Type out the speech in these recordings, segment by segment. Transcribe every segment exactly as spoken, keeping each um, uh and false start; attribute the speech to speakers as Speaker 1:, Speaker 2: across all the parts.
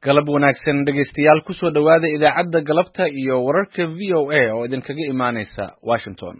Speaker 1: galab wanaagsan dhegaystayaal ku soo dhawaada idaacadda galabta iyo wararka V O A oo idinkaga imaanaysa Washington.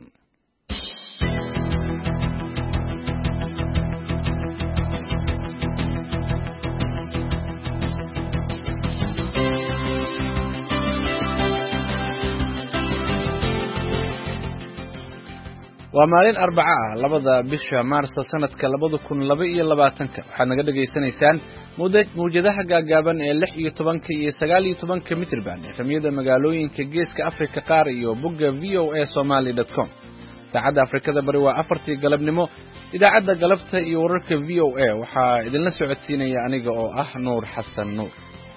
Speaker 1: waa maalin arbaca ah labada bisha maarso sanadka labada kun laba iyo labaatanka waxaad naga dhageysanaysaan mawjadaha gaagaaban ee lix iyo tobanka iyo sagaal iyo tobanka mitirban efemyada magaalooyinka geeska Afrika qaar iyo bogga v o a somali dot com. saacadda Afrikada bari waa afartii galabnimo. idaacadda galabta iyo wararka V O A waxaa idinla socodsiinaya aniga oo ah Nuur Xasan Nuur.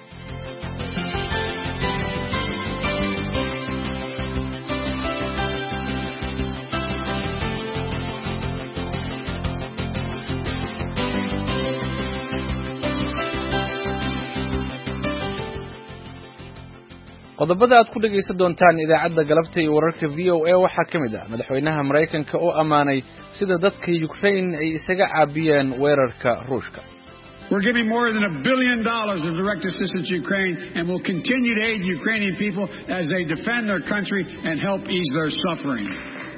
Speaker 1: qodobada aad ku dhageysan doontaan idaacadda galabta iyo wararka V O A waxaa ka mid ah madaxweynaha Mareykanka oo amaanay sida dadka Ukraine ay isaga caabiyeen weerarka Ruushka.
Speaker 2: We're giving more than a billion dollars of direct assistance to Ukraine and will continue to aid Ukrainian people as they defend their country and help ease their suffering.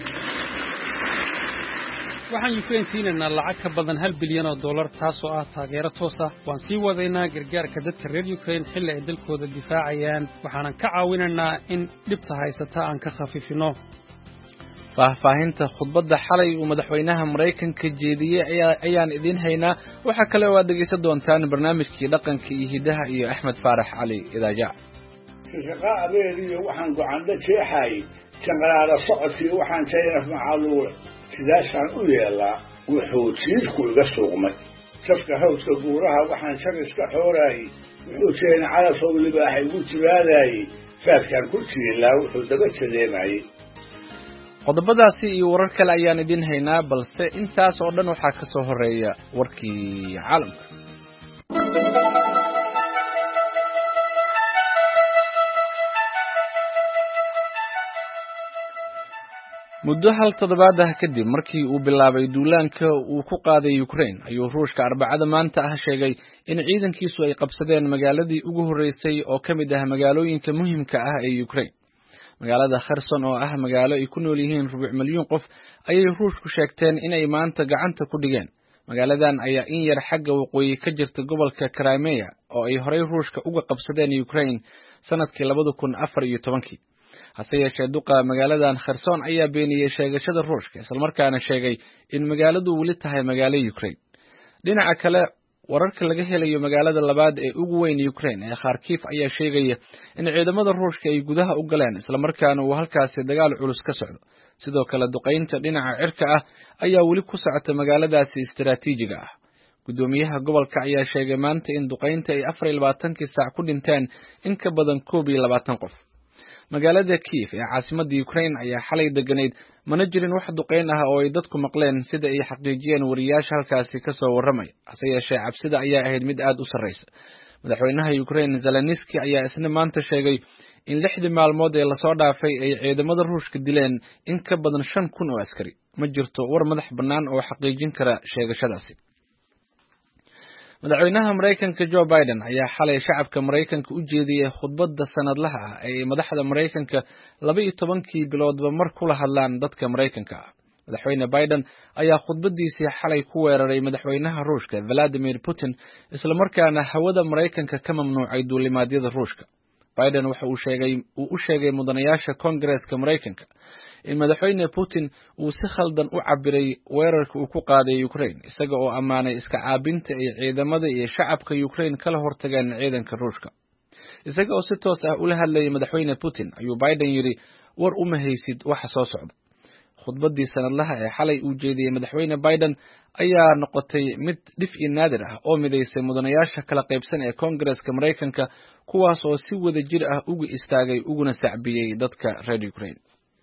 Speaker 3: waxaan Ukraine siinaynaa lacag ka badan hal bilyan oo dollar taasoo ah taageero toos ah. waan sii wadaynaa gargaarka dadka reer Ukraine xilli ay dalkooda difaacayaan waxaanan ka caawinaynaa in dhibta haysata aan ka khafifino.
Speaker 1: faahfaahinta khudbadda xalay uu madaxweynaha Mareykanka jeediyay ayaan idin haynaa. waxa kale oo aad dhageysan doontaan barnaamijkii dhaqanka iyo hidaha iyo Axmed Faarax Cali Idaaja.
Speaker 4: shaqa abeeriyo waxaan go'aanda jeexay janqaraara socodkii waxaan jeeynaf macaaluul sidaasaan u yeelaa wuxuu jiifku iga suuqmay safka hawdka buuraha waxaan shariska xoorayay wuxuu jeena calafow libaaxay ugu jibaadayay faadkaan ku jiilaa wuxuu daba jadeemayay.
Speaker 1: qodobadaasi iyo warar kale ayaan idin haynaa balse intaas oo dhan waxaa ka soo horeeya warkii caalamka. muddo hal toddobaad ah kadib markii uu bilaabay duulaanka uu ku qaaday Ukraine ayuu Ruushka arbacada maanta ah sheegay in ciidankiisu ay qabsadeen magaaladii ugu horeysay oo ka mid ah magaalooyinka muhiimka ah ee Ukraine. magaalada Kherson oo ah magaalo ay ku nool yihiin rubuc milyan qof ayay Ruushku sheegteen in ay maanta gacanta ku dhigeen. magaaladan ayaa in yar xagga waqooyi ka jirta gobolka Crimea oo ay horey Ruushka uga qabsadeen Ukraine sanadkii labada kun afar iyo tobankii. hase yeeshee duqa magaaladan Kherson ayaa beeniyay sheegashada Ruushka isla markaana sheegay in magaaladu weli tahay magaalo Ukraine. dhinaca kale wararka laga helayo magaalada labaad ee ugu weyn Ukraine ee Kharkiv ayaa sheegaya in ciidamada Ruushka ay gudaha u galeen isla markaana uu halkaasi dagaal culus ka socdo. sidoo kale duqeynta dhinaca cirka ah ayaa weli ku socota magaaladaasi istiraatiijiga ah. gudoomiyaha gobolka ayaa sheegay maanta in duqeynta ay afar iyo labaatankii saac ku dhinteen in ka badan koob iyo labaatan qof. magaalada Kiev ee caasimadda Ukraine ayaa xalay deganeyd mana jirin wax duqeyn ah oo ay dadku maqleen sida ay xaqiijiyeen wariyaasha halkaasi ka soo waramay. hase yeeshee cabsida ayaa ahayd mid aad u sarreysa. madaxweynaha Ukraine Zelensky ayaa isna maanta sheegay in lixdii maalmood ee lasoo dhaafay ay ciidamada Ruushka dileen in ka badan shan kun oo askari. ma jirto war madax bannaan oo xaqiijin kara sheegashadaasi. madaxweynaha Mareykanka Joe Biden ayaa xalay shacabka Mareykanka u jeediyay khudbadda sanadlaha ah ee madaxda Mareykanka laba iyo tobankii biloodba mar kula hadlaan dadka Mareykanka ah. madaxweyne Biden ayaa khudbadiisii xalay ku weeraray madaxweynaha Ruushka Vladimir Putin isla markaana hawada Mareykanka ka mamnuucay duulimaadyada Ruushka. Biden waxa uu sheegay uu u sheegay mudanayaasha Kongareeska Mareykanka in madaxweyne Putin uu si khaldan u cabiray weerarka uu ku qaaday Ukraine isaga oo amaanay iska caabinta ay ciidamada iyo shacabka Ukraine kala hortageen ciidanka Ruushka. isaga oo si toos ah ula hadlayay madaxweyne Putin ayuu Biden yiri war uma haysid waxa soo socda. khudbadii sanadlaha ee xalay uu jeediyay madaxweyne Biden ayaa noqotay mid dhif iyo naadir ah oo mideysay mudanayaasha kala qaybsan ee Kongareeska Mareykanka kuwaas oo si wada jir ah ugu istaagay uguna sacbiyay dadka reer Ukraine.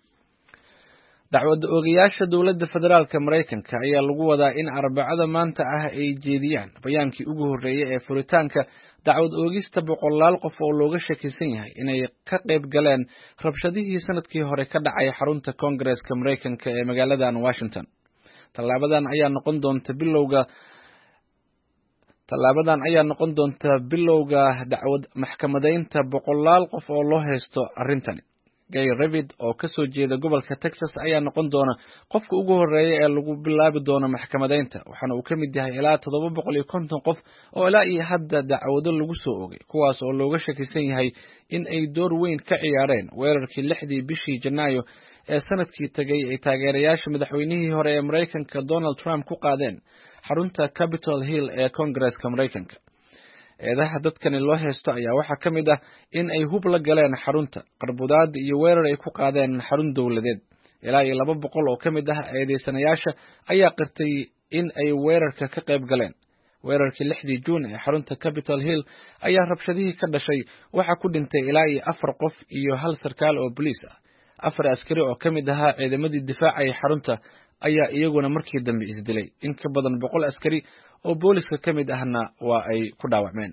Speaker 1: dacwadda ogayaasha dowladda federaalka Mareykanka ayaa lagu wadaa in arbacada maanta ah ay jeediyaan bayaankii ugu horeeyay ee furitaanka dacwad oogista boqolaal qof oo looga shakisan yahay inay ka qayb galeen rabshadihii sanadkii hore ka dhacay xarunta Kongareeska Mareykanka ee magaaladan Washington. tallaabadan ayaa noqon doonta bilowga tallaabadan ayaa noqon doonta bilowga dacwad maxkamadeynta boqolaal qof oo loo haysto arrintani. Gay Revid oo ka soo jeeda gobolka Texas ayaa noqon doona qofka ugu horeeya ee lagu bilaabi doono maxkamadeynta, waxaana uu ka mid yahay ilaa toddoba boqol iyo konton qof oo ilaa iyo hadda dacwado lagu soo oogay, kuwaas oo looga shakisan yahay in ay door weyn ka ciyaareen weerarkii lixdii bishii Janaayo ee sanadkii tagay ay taageerayaasha madaxweynihii hore ee Mareykanka Donald Trump ku qaadeen xarunta Capitol Hill ee Koongareeska Mareykanka. Eedaha dadkani loo haysto ayaa waxaa ka mid ah in ay hub la galeen xarunta, qarbudaad iyo weerar ay ku qaadeen xarun dowladeed. Ilaa iyo laba boqol oo ka mid ah eedeysanayaasha ayaa qirtay in ay weerarka ka qayb galeen. Weerarkii lixdii Juun ee xarunta Capitol Hill ayaa rabshadihii ka dhashay waxaa ku dhintay ilaa iyo afar qof iyo hal sarkaal oo boliis ah. Afar askari oo ka mid ahaa ciidamadii difaacayay xarunta ayaa iyaguna markii dambe isdilay. In ka badan boqol askari oo booliska ka mid ahna waa ay ku dhaawacmeen.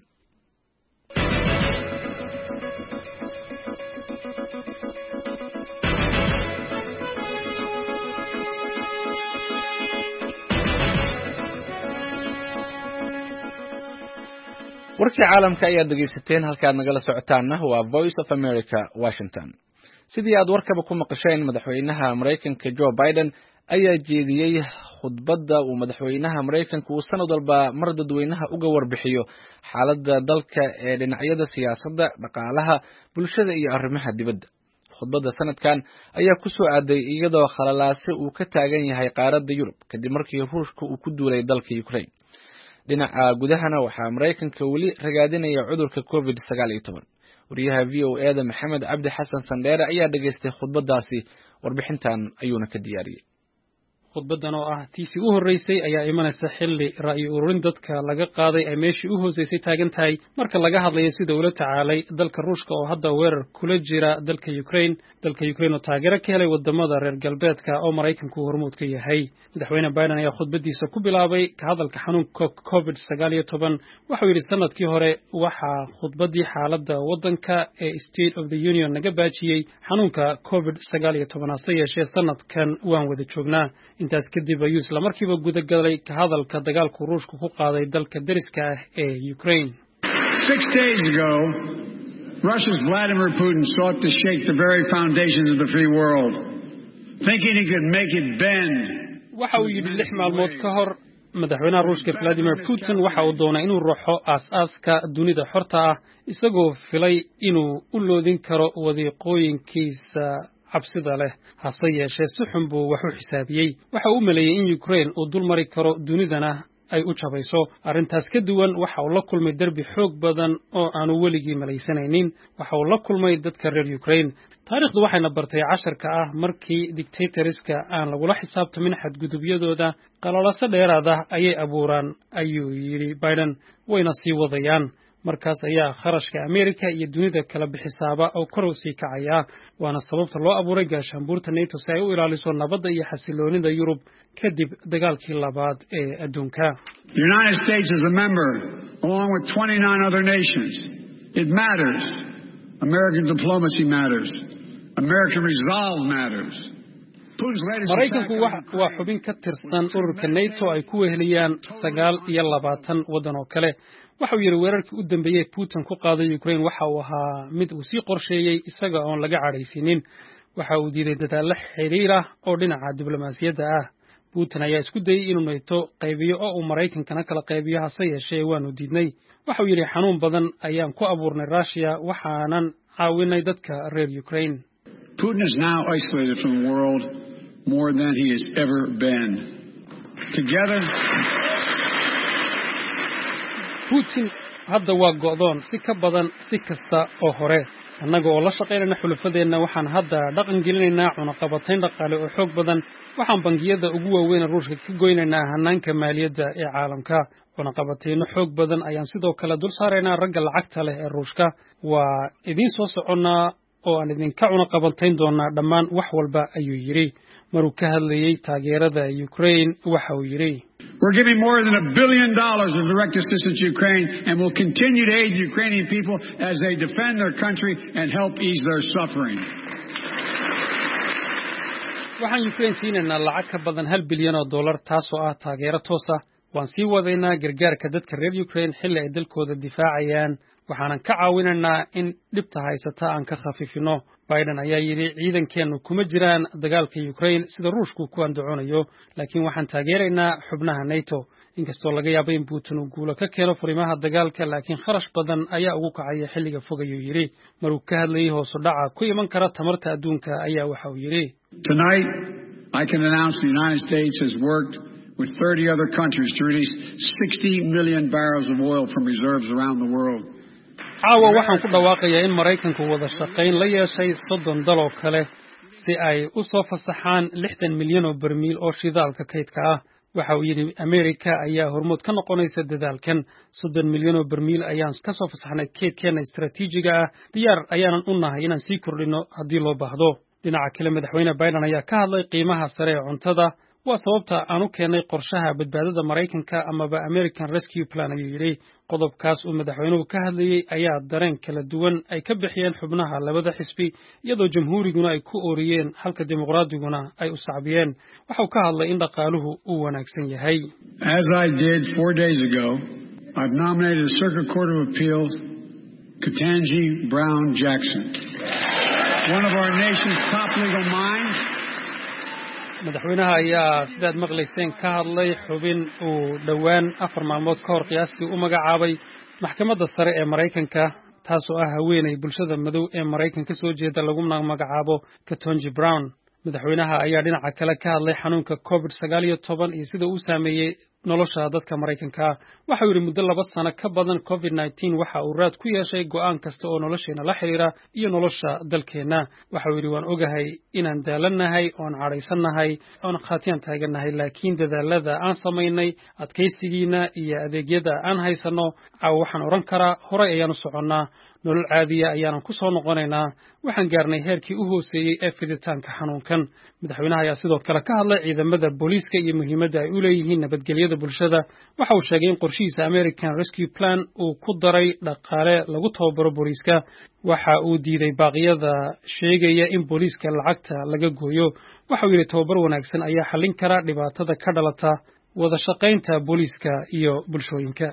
Speaker 1: warkii caalamka ayaad dhegeysateen, halkaad nagala socotaanna waa Voice of America, Washington. sidii aad warkaba ku maqasheen, madaxweynaha Mareykanka Joe Biden ayaa jeediyey khudbadda uu madaxweynaha Mareykanka uu sanad walba mar dadweynaha uga warbixiyo xaaladda dalka ee dhinacyada siyaasadda, dhaqaalaha, bulshada iyo arrimaha dibadda. khudbadda sanadkan ayaa ku soo aaday iyadoo khalalaase uu ka taagan yahay qaaradda Yurub kadib markii Ruushka uu ku duulay dalka Ukraine. dhinaca gudahana waxaa Mareykanka weli ragaadinaya cudurka covid sagaal iyo toban. wariyaha V O A da Maxamed Cabdi Xasan Sandheere ayaa dhageystay khudbadaasi, warbixintan ayuuna ka diyaariyey.
Speaker 3: khudbadan oo ah tiisi u horeysay ayaa imanaysa xilli ra'yi ururin dadka laga qaaday ay meeshii u hooseysay taagan tahay marka laga hadlayo sida uu la tacaalay dalka Ruushka oo hadda weerar kula jira dalka Ukraine dalka Ukraine oo taageero ka helay wadamada reer galbeedka oo Mareykanku hormuud ka yahay. madaxweyne Biden ayaa khudbadiisa ku bilaabay ka hadalka xanuunka covid sagaal iyo toban. waxa uu yidhi sanadkii hore waxaa khudbadii xaaladda waddanka ee State of the Union naga baajiyey xanuunka covid sagaal iyo toban, hase yeeshee sanadkan waan wada joognaa. intaas kadib ayuu isla markiiba gudagalay ka hadalka dagaalku Ruushku ku qaaday dalka deriska ah ee Ukraine.
Speaker 2: Six days ago, Russia's Vladimir Putin sought to shake the very foundations of the free world, thinking he could make it bend.
Speaker 3: waxa uu yidhi lix maalmood ka hor madaxweynaha Ruushka Vladimir Putin waxa uu doonay inuu ruuxo aas-aaska dunida xorta ah, isagoo filay inuu u loodin karo wadiiqooyinkiisa cabsida leh. hase yeeshee si xun buu wax u xisaabiyey. waxa uu maleeyay in Ukraine uu dul mari karo dunidana ay u jabayso. arrintaas ka duwan waxa uu la kulmay derbi xoog badan oo aanu weligii malaysanaynin. waxa uu la kulmay dadka reer Ukraine. taariikhdu waxayna bartay casharka ah markii dictatoriska aan lagula xisaabtamin xadgudubyadooda, qalalaase dheeraada ayay abuuraan, ayuu yidhi Biden, wayna sii wadayaan. markaas ayaa kharashka Amerika iyo dunida kala bixisaaba oo kor u sii kacaya. waana sababta loo abuuray gaashaanbuurta NATO si ay u ilaaliso nabadda iyo xasiloonida Yurub kadib dagaalkii labaad ee adduunka.
Speaker 2: The United States is a member, along with twenty-nine other nations. It matters. American diplomacy matters. American resolve matters.
Speaker 3: Mareykanku waa xubin ka tirsan ururka NATO ay ku weheliyaan sagaal iyo labaatan waddan oo kale. waxa uu yidhi weerarkii u dambeeyey Putin ku qaaday Ukraine waxa uu ahaa mid uu sii qorsheeyey isaga oon laga cadhaysinin. waxa uu diiday dadaalo xiriir ah oo dhinaca diblomaasiyadda ah. Putin ayaa isku dayay inuu NATO qaybiyo oo uu Mareykankana kala qaybiyo, hase yeeshee waanu diidnay. waxa uu yidhi xanuun badan ayaan ku abuurnay Russia, waxaanan caawinay dadka reer Ukraine.
Speaker 2: Putin is now isolated from the world more than he has ever been. Together,
Speaker 3: Putin hadda waa go'doon si ka badan si kasta oo hore. annaga oo la shaqeynayna xulufadeenna waxaan hadda dhaqan gelinaynaa cunaqabatayn dhaqaale oo xoog badan. waxaan bangiyada ugu waaweyn Ruushka ka goynaynaa hanaanka maaliyadda ee caalamka. cunaqabatayno xoog badan ayaan sidoo kale dul saaraynaa ragga lacagta leh ee Ruushka. waa idin soo soconnaa oo aan idinka cunaqabatayn doonaa dhammaan wax walba, ayuu yidhi. maruu ka hadlayay taageerada Ukraine waxa uu yidhi,
Speaker 2: we're giving more than a billion dollars of direct assistance to Ukraine and will continue to aid Ukrainian people as they defend their country and help ease their suffering.
Speaker 3: waxaan Ukraine siinaynaa lacag ka badan hal bilyan oo dollar taasoo ah taageero toos ah. waan sii wadaynaa gargaarka dadka reer Ukraine xilli ay dalkooda difaacayaan waxaanan ka caawinaynaa in dhibta haysata aan ka khafifino. Biden ayaa yidhi ciidankeenu kuma jiraan dagaalka Ukraine sida Ruushku ku andacoonayo, laakiin waxaan taageeraynaa xubnaha NATO. Inkastoo laga yaabo in Putin uu guulo ka keeno furimaha dagaalka, laakiin kharash badan ayaa ugu kacaya xilliga fog ayuu yidhi. Maruu ka hadlayay hoos u dhaca ku iman kara tamarta adduunka ayaa waxa uu yidhi.
Speaker 2: Tonight, I can announce the United States has worked with thirty other countries to release sixty million barrels of oil from reserves around the world.
Speaker 3: Caawa waxaan ku dhawaaqayaa in Maraykanku wada shaqayn la yeeshay soddon dal oo kale si ay u soo fasaxaan lixdan milyan oo barmiil oo shidaalka kaydka ah. Waxa uu yidhi Amerika ayaa hormuud ka noqonaysa dadaalkan. soddon milyan oo barmiil ayaan ka soo fasaxnay kaydkeena istiraatiijiga ah. Diyaar ayaanan u nahay inaan sii kordhino haddii loo baahdo. Dhinaca kale, madaxweyne Biden ayaa ka hadlay qiimaha sare ee cuntada. Waa sababta aan u keenay qorshaha badbaadada Maraykanka amaba American Rescue Plan ayuu yidhi. Qodobkaas uu madaxweynuhu ka hadlayay ayaa dareen kala duwan ay ka bixiyeen xubnaha labada xisbi, iyadoo jamhuuriguna ay ku ooriyeen halka dimuqraadiguna ay u sacbiyeen. Waxa uu ka hadlay in dhaqaaluhu uu wanaagsan yahay.
Speaker 2: As I did four days ago, I've nominated a Circuit Court of Appeals, Ketanji Brown Jackson, one of our nation's top legal minds.
Speaker 3: madaxweynaha ayaa sidaad maqlayseen ka hadlay xubin uu dhowaan afar maalmood ka hor qiyaastii u magacaabay maxkamadda sare ee Maraykanka, taasoo ah haweeney bulshada madow ee Maraykanka soo jeeda lagu magacaabo Ketanji Brown. Madaxweynaha ayaa dhinaca kale ka hadlay xanuunka covid sagaal iyo toban iyo sida uu saameeyay nolosha dadka Maraykanka. Waxa uu yidhi muddo laba sano ka badan covid nineteen waxa uu raad ku yeeshay go'aan kasta oo nolosheena la xiriira iyo nolosha dalkeena. Waxa uu yidhi waan ogahay inaan daalanahay oon cadhaysanahay oon khaatiyaan taaganahay, laakiin dadaalada aan samaynay, adkaysigiina iyo adeegyada aan haysano, caawa waxaan oran karaa horay ayaan u soconnaa. nolol caadiya ayaan ku soo noqonaynaa. Waxaan gaarnay heerkii u hooseeyay ee fiditaanka xanuunkan. Madaxweynaha ayaa sidoo kale ka hadlay ciidamada booliiska iyo muhiimadda ay u leeyihiin nabadgelyada bulshada. Waxa uu sheegay in qorshihiisa American Rescue Plan uu ku daray dhaqaale lagu tababaro booliiska. Waxa uu diiday baaqyada sheegaya in booliiska lacagta laga gooyo. Waxa uu yidhi tababar wanaagsan ayaa xallin kara dhibaatada ka dhalata wada shaqaynta booliiska iyo bulshooyinka.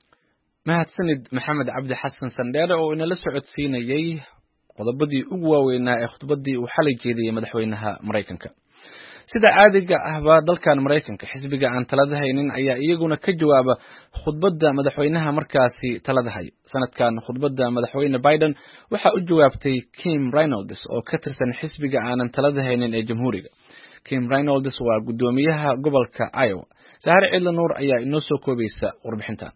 Speaker 1: mahadsanid Maxamed Cabdi Xasan Sandheere oo inala socodsiinayay qodobadii ugu waaweynaa ee khudbadii uu xalay jeediyay madaxweynaha Maraykanka. sida caadiga ah ba dalkan Maraykanka xisbiga aan talada haynin ayaa iyaguna ka jawaaba khudbadda madaxweynaha markaasi talada hay. sanadkan khudbadda madaxweyne Biden waxa uu jawaabtay Kim Reynolds oo ka tirsan xisbiga aan talada haynin ee jamhuuriga. Kim Reynolds waa gudoomiyaha gobolka Iowa. Sahar Ciidla Nuur ayaa inoo soo koobaysa warbixintan.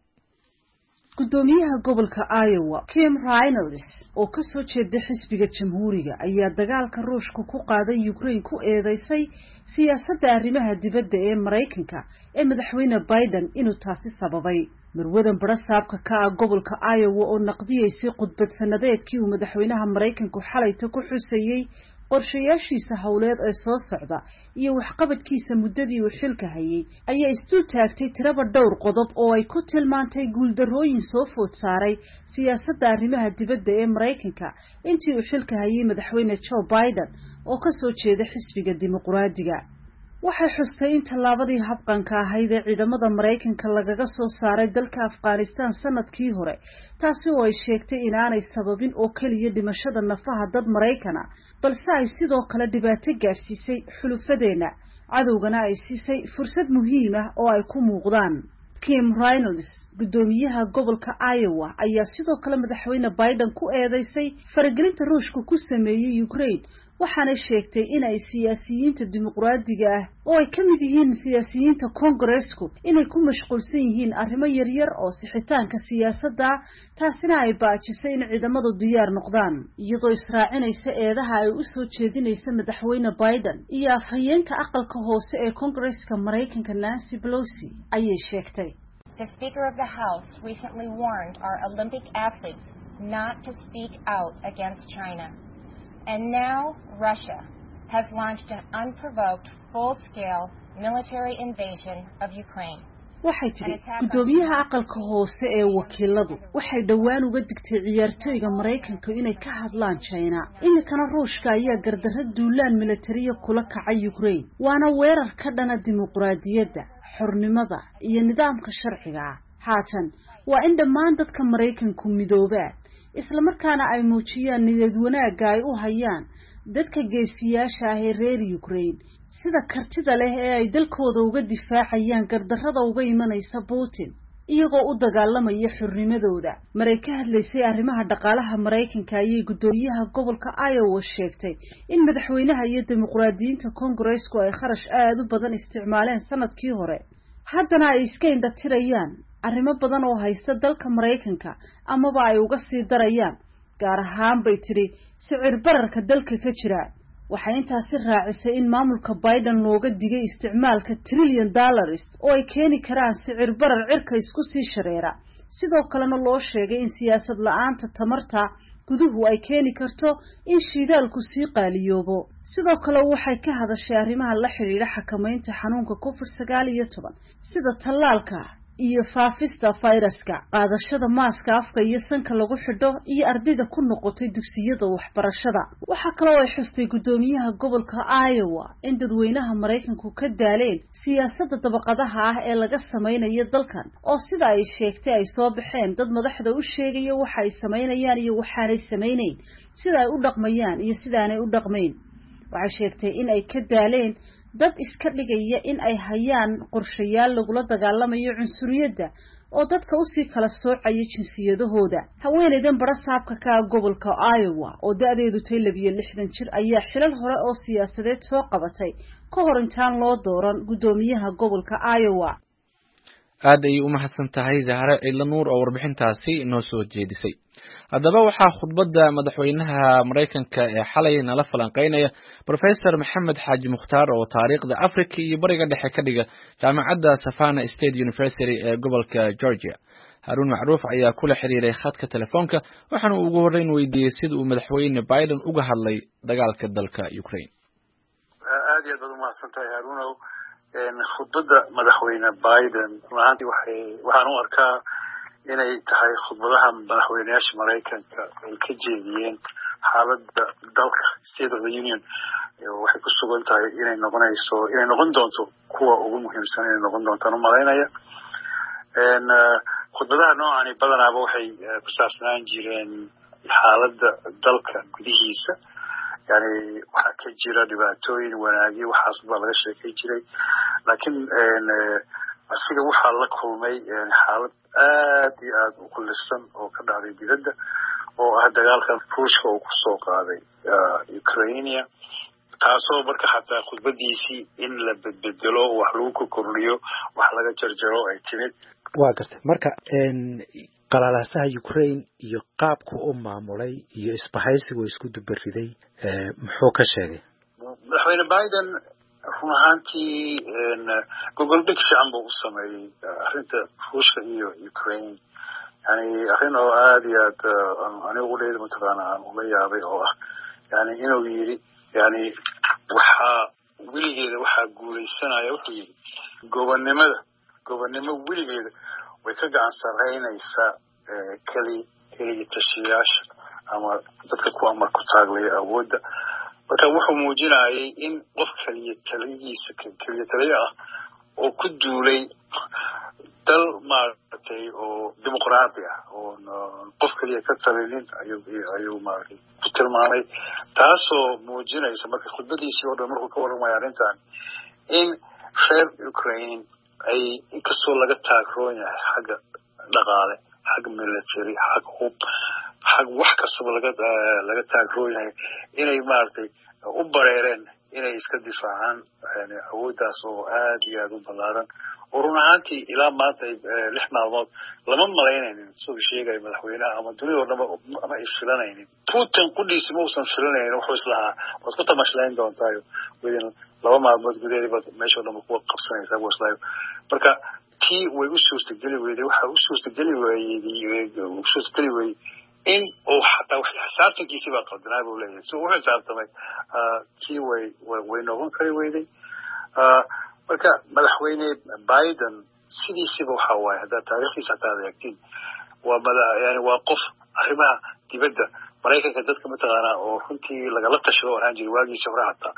Speaker 5: gudoomiyaha gobolka Iowa Kim Reynolds oo ka soo jeeda xisbiga jamhuuriga ayaa dagaalka Ruushka ku qaaday Ukraine ku eedeysay siyaasadda arrimaha dibadda ee Maraykanka ee madaxweyne Biden inuu taasi sababay. marwadan barasaabka ka ah gobolka Iowa oo naqdiyeysay khudbad sanadeedkii uu madaxweynaha Maraykanku xalayta ku xusayay qorshayaashiisa hawleed ee soo socda iyo waxqabadkiisa muddadii uu xilka hayay ayaa istu taagtay tiraba dhowr qodob oo ay ku tilmaantay guuldarrooyin soo food saaray siyaasadda arrimaha dibadda ee Maraykanka intii uu xilka hayay madaxweyne Joe Biden oo ka soo jeeda xisbiga dimuqraadiga. waxay xustay in tallaabadii habqanka ahayd ee ciidamada Maraykanka lagaga soo saaray dalka Afghanistan sanadkii hore, taasi oo ay sheegtay inaanay sababin oo kaliya dhimashada nafaha dad Maraykana, balse ay sidoo kale dhibaato gaarsiisay xulufadeena, cadowgana ay siisay fursad muhiim ah oo ay ku muuqdaan. Kim Reynolds, gudoomiyaha gobolka Iowa, ayaa sidoo kale madaxweyne Biden ku eedeysay faragelinta Ruushka ku sameeyay Ukraine, waxaana sheegtay in ay siyaasiyiinta dimuqraadiga ah oo ay ka mid yihiin siyaasiyiinta Congressku inay ku mashquulsan yihiin arrimo yaryar oo sixitaanka siyaasadda, taasina ay baajisay in ciidamadu diyaar noqdaan, iyadoo israacinaysa eedaha ay u soo jeedinaysa madaxweyne Biden iyo afhayeenka aqalka hoose ee Congress-ka Maraykanka Nancy Pelosi ayay sheegtay.
Speaker 6: The Speaker of the House recently warned our Olympic athletes not to speak out against China. And now Russia has launched an unprovoked, full-scale military invasion of Ukraine.
Speaker 5: waxay tiri gudoomiyaha aqalka hoose ee wakiiladu waxay dhawaan uga digtay ciyaartooyga Maraykanka inay ka hadlaan China. Imikana Ruushka ayaa gardarro duulaan militariya kula kacay Ukraine, waana weerar ka dhana dimuqraadiyadda, xornimada iyo nidaamka sharciga ah haatan waa in dhammaan dadka Mareykanku midoobaan isla markaana ay muujiyaan niyad wanaagga ay u hayaan dadka geesiyaasha ah ee reer Ukraine sida kartida leh ee ay dalkooda uga difaacayaan gardarrada uga imanaysa Putin iyagoo u dagaalamaya xornimadooda maray ka hadlaysay arrimaha dhaqaalaha Mareykanka ayay gudoomiyaha gobolka Iowa sheegtay in madaxweynaha iyo dimuqraadiyiinta Congress-ku ay kharash aad u badan isticmaaleen sanadkii hore haddana ay iska indhatirayaan arrimo badan oo haysta dalka Mareykanka amaba ay uga sii darayaan gaar ahaan bay tiri sicir bararka dalka ka jira waxay intaasi raacisay in maamulka Biden looga digay isticmaalka trillion dollars oo ay keeni karaan sicir barar cirka isku sii shareera sidoo kalena loo sheegay in siyaasad la'aanta tamarta guduhu ay keeni karto in shidaalku sii qaaliyoobo sidoo kale waxay ka hadashay arrimaha la xiriira xakamaynta xanuunka covid sagaal iyo toban sida tallaalka iyo faafista fayraska qaadashada maaska afka iyo sanka lagu xidho iyo ardayda ku noqotay dugsiyada waxbarashada waxa kale oo ay xustay gudoomiyaha gobolka Iowa in dadweynaha Mareykanku ka daaleen siyaasadda dabaqadaha ah ee laga sameeyo dalkan oo sida ay sheegtay ay soo baxeen dad madaxda u sheegaya waxa ay sameeyaan iyo waxa ay sameeyeen sida ay u dhaqmayaan iyo sida aanay u dhaqmayn waxay sheegtay in ay ka daaleen dad iska dhigaya in ay hayaan qorshayaal lagula dagaalamayo cunsuriyadda oo dadka u sii kala soocaya jinsiyadahooda haweeneydan barasaabka ka gobolka Iowa oo da'deedu tahay labiyo lixdan jir ayaa xilal hore oo siyaasadeed soo qabatay ka hor intaan loo dooran gudoomiyaha gobolka Iowa
Speaker 1: aad ay u mahadsan tahay Zahra Ciidlanuur oo warbixintaasi inoo soo jeedisay haddaba waxaa khudbadda madaxweynaha Mareykanka ee xalay nala falanqeynaya Professor Maxamed Xaaji Mukhtaar oo taariikhda Afrika iyo bariga dhexe ka dhiga jaamacadda Savannah State University ee gobolka Georgia Harun Macruuf ayaa kula xiriiray khadka telefoonka waxaana uu ugu horreyn weydiiyay sida uu madaxweyne Biden uga hadlay dagaalka dalka Ukraine
Speaker 7: aad iyo aad u mahadsan tahay Harunow khudbadda madaxweyne Biden maanta waxay waxaan u arkaa inay tahay khudbadaha madaxweynayaasha Mareykanka ay ka jeediyeen xaaladda dalka State of the Union waxay ku sugan tahay inay noqonayso inay noqon doonto kuwa ugu muhiimsan inay noqon doontaan u malaynaya een khudbadaha noocan badanaaba waxay ku saabsanaan jireen xaaladda dalka gudihiisa yani waxa ka jira dhibaatooyin wanaagyo waxaas baa laga sheekay jiray laakiin een asiga waxa la kulmay xaalad aad iyo aad u kullisan oo ka dhacday dibadda oo ah dagaalka Ruushka uu ku soo qaaday Ukraine taasoo marka xataa khudbadiisii in la bedelo wax lagu kordhiyo wax laga jarjaro ay timid
Speaker 8: waa gartay marka een qalalasaha Ukraine iyo qaabku u maamulay iyo isbahaysigu isku dubariday ee muxuu ka sheegay
Speaker 7: madaxweyne Biden run ahaantii gobol dhig fiican buu u sameeyey arrinta Ruushka iyo Ukraine yani arrin oo aad iyo aad anigu leeyahay mataqaana aan ula yaabay oo ah yani inuu yiri yani waxa wiligeeda waxa guuleysanaya wuxuu yiri gobonnimada gobonnimo wiligeeda way ka gacan sareynaysaa kali kali tashiyaasha ama dadka ku amar ku taaglaya awoodda marka wuxuu muujinayay in qof kaliya taliyiisa kaliya taliya ah oo ku duulay dal maartay oo dimuqraadi ah oo qof kaliya ka talinin ayuu ayuu maartay ku tilmaamay taasoo muujinaysa marka khudbadiisii oo dhan markuu ka warramay arrintan in reer Ukraine ay inkastoo laga taagroon yahay xagga dhaqaale xagga military xagga hub xag wax kastaba laga laga taagroon yahay inay maartay u bareereen inay iska difaacaan yani awooddaas oo aad iyo aad u ballaaran oo run ahaantii ilaa maanta lix maalmood lama malaynaynin siduu sheegay madaxweynaha ama dunida oo dhan ama ay filanaynin Putin qudhiisi ma uusan filanaynin wuxuu islahaa waad ku tamashlayn doontaayo within laba maalmood gudaheeda meesha oo dhan ku qabsanaysaa buu islaayo marka tii way u suurtageli weyday waxa u suurtageli weeyay u suurtageli weeyay in oo xataa wax xisaabtankiisa baa qadnaa buu leeyahay soo wuxuu xisaabtamay tii way way noqon kari weyday marka madaxweyne Biden sidiisaba waxa waaye hadda taariikhdiisa taa eegtiin waa mada yani waa qof arrimaha dibadda Mareykanka dadka mataqaana oo runtii laga la tashado oo aan jirin waagiisa hore xataa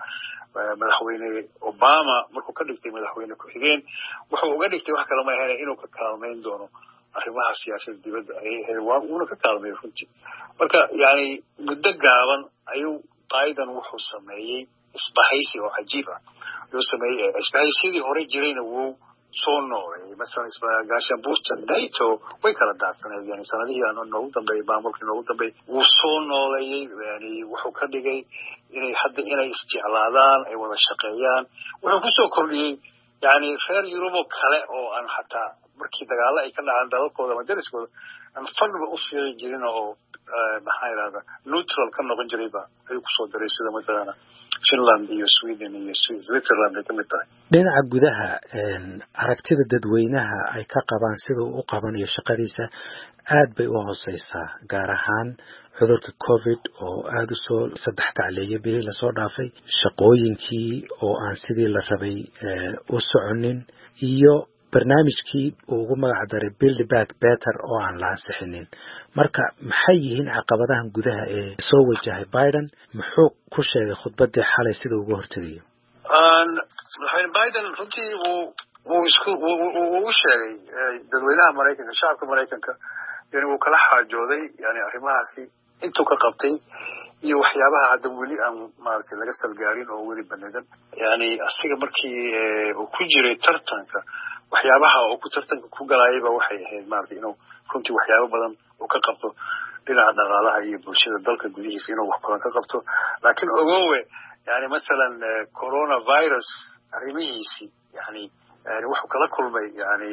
Speaker 7: madaxweyne Obama markuu ka dhigtay madaxweyne ku xigeen wuxuu uga dhigtay wax kale ma ahayn inuu ka kaalmeyn doono arrimaha siyaasadda dibadda ay waa uu ka kaalmeeyo runtii marka yani muddo gaaban ayuu Biden wuxuu sameeyay isbahaysi oo cajiib ah wuxuu sameeyay isbahaysidii hore jirayna wuu soo noolay مثلا isbahaysiga buurta NATO way kala daadsanay yani sanadihii aan noogu dambeeyay maamulkii noogu dambeeyay wuu soo noolayay yani wuxuu ka dhigay inay hadda inay isjeclaadaan ay wada shaqeeyaan wuxuu ku soo kordhiyay yani reer Yurub kale oo aan hataa markii dagaal ay ka dhacaan dalalkooda ama dariskooda aan fadhiba u fiirin jirin oo maxay raada neutral ka noqon jiray ba ay ku soo daray sida مثلا Finland iyo Sweden iyo Switzerland ay kamid tahay
Speaker 8: dhinaca gudaha aragtida dadweynaha ay ka qabaan sida uu u qabanayo shaqadiisa aad bay u hooseysaa gaar ahaan cudurka covid oo aad u soo saddex kacleeyay bilii la soo dhaafay shaqooyinkii oo aan sidii la rabay u soconin iyo barnaamijkii uu ugu magac daray Build Back Better oo aan la ansixinin marka maxay yihiin caqabadahan gudaha ee soo wajahay Biden muxuu ku sheegay khudbadii xalay sida ugu hortagayo
Speaker 7: aan madaxweyne Biden runtii uu uu isku uu sheegay dadweynaha Mareykanka shacabka Mareykanka in uu kala xaajooday yani arrimahaasi intuu ka qabtay iyo waxyaabaha hadda weli aan maartay laga salgaarin oo weli banadan yani asiga markii uu ku jiray tartanka waxyaabaha uu ku tartanka ku galayay ba waxay ahayd maartay inuu runtii waxyaabo badan uu ka qabto dhinaca dhaqaalaha iyo bulshada dalka gudihiisa inuu wax badan ka qabto laakiin ogowe yani مثلا coronavirus arrimihiisi yani yani wuxuu kala kulmay yani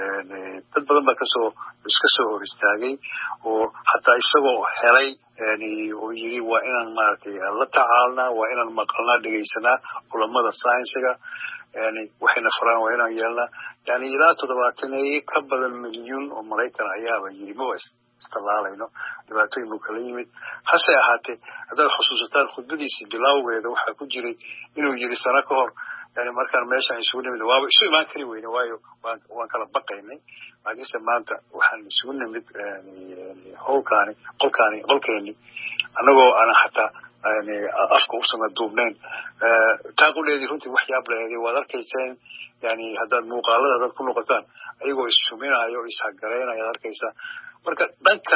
Speaker 7: dad badan baa kasoo iska soo hor istaagay oo hataa isagoo helay yani oo yiri waa inaan maartay la tacaalnaa waa inaan maqalnaa dhageysanaa culimada sayniska yani waxayna faraan waa inaan yeelnaa yani ilaa toddobaatan ka badan milyan oo Mareykan ayaaba yiri ma isticmaalayno dhibaatooyin buu kala yimid hase ahaatee haddaad xusuusataan khudbadiisii bilowgeeda waxaa ku jiray inuu yiri sano ka hor yani markaan meeshaan isugu nimid waaba isu imaan kari weyne waayo waan waan kala baqaynay laakiinse maanta waxaan isugu nimid yani howlkaani qolkaani qolkeeni annagoo aan hataa yani afka u sama duubnayn taaquleedii runtii waxyaab leeyahay waad arkayseen yani haddaad muuqaalada dad ku noqotaan ayagoo issuminayo ishagareynaya arkaysaa marka dhanka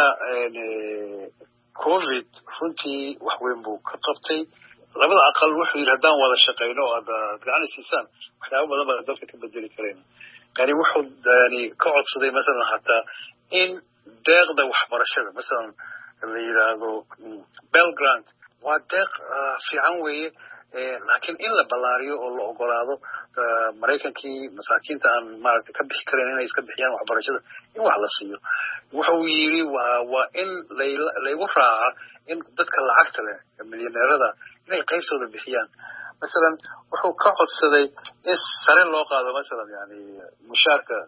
Speaker 7: covid runtii wax weyn buu ka qabtay labada aqal wuxuu yiri hadaan wada shaqeyno oo aad gacan siisaan waxyaabo badan baa dalka ka bedeli kareen yani wuxuu yani ka codsaday مثلا hataa in deeqda waxbarashada مثلا la yiraahdo Pell Grant waa deeq fiican weeye laakiin in la balaariyo oo la ogolaado Mareykankii masaakiinta aan maaragtay ka bixi kareen inay iska bixiyaan waxbarashada in wax la siiyo wuxuu yiri waa waa in la igu raaca in dadka lacagta leh milyaneerada inay qaybtooda bixiyaan مثلا wuxuu ka codsaday in sare loo qaado مثلا yani mushaarka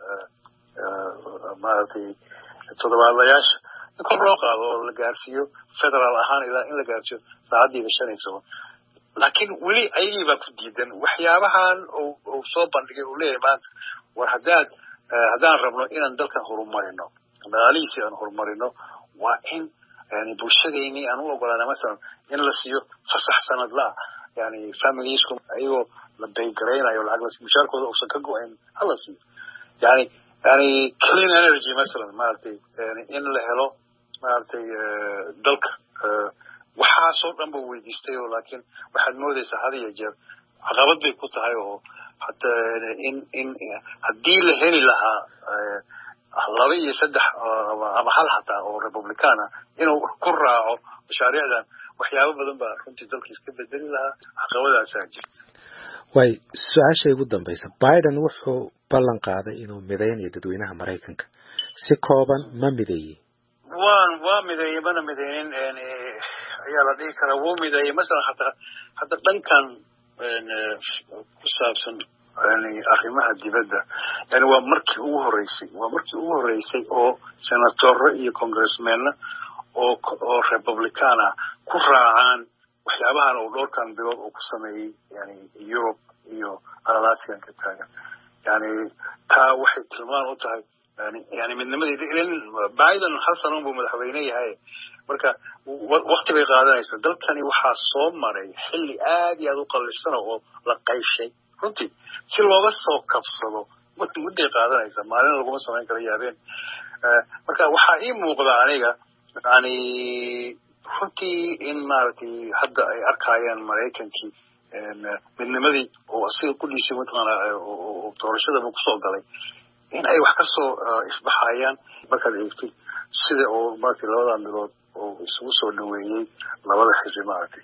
Speaker 7: maaragtay toddobaadlayaasha in kor loo qaado oo la gaarsiiyo federal ahaan ilaa in la gaarsiiyo saacadiiba shan iyo toban laakiin weli ayagii baa ku diidan waxyaabahan oo soo bandhigay uu leeyahay maanta war haddaad haddaan rabno inaan dalkan horumarino magaalihiisi aan horumarino waa in yani bulshadeeni aan u ogolaana مثلا in la siiyo fasax sanadla yani familiesku ayagoo la baygareynayo lacag la mushaarkooda uusan ka go-ayn hala siiyo yani yani clean energy مثلا maaragtay yani in la helo maaragtay dalka waxaasoo dhan buu weydiistay oo laakiin waxaad moodaysaa had iyo jeer caqabad bay ku tahay oo hataa in in haddii la heli lahaa laba iyo saddex ama hal hataa oo republicana inuu ku raaco mashaariicdan waxyaabo badan baa runtii dalka iska bedeli lahaa caqabadaasaa jirta
Speaker 8: way su-aasha ugu dambaysa Biden wuxuu ballan qaaday inuu mideynayo dadweynaha Mareykanka si kooban ma mideeyay
Speaker 7: waan waa mideeyay mana mideynin ayaa la dhihi karaa wuu mideeyay مثلا hataa hadda dhankan ku saabsan yani arrimaha dibadda yani waa markii ugu horeysay waa markii ugu horeysay oo senatoro iyo congressmenna oo oo republicana ku raacaan waxyaabahan oo dhowrkan bilood uu ku sameeyay yani Europe iyo Alaska ka taagan yani taa waxay tilmaan u tahay yani yani midnimadii ilin Biden xasan uu madaxweyne yahay marka waqti bay qaadanaysaa dalkani waxaa soo maray xilli aad iyo aad u qallisan oo la qayshay runtii si looga soo kabsado mudday qaadanaysaa maalin laguma samayn karo yaabeen marka waxaa ii muuqda aniga yani runtii in maaragtay hadda ay arkayaan maraykankii midnimadii oo asiga ku dhiisay mataqaana oo doorashadaba kusoo galay in ay wax kasoo isbaxayaan markaad eegtay sida oo maaragtay labada midood oo isugu soo dhaweeyey labada xisbi maaragtay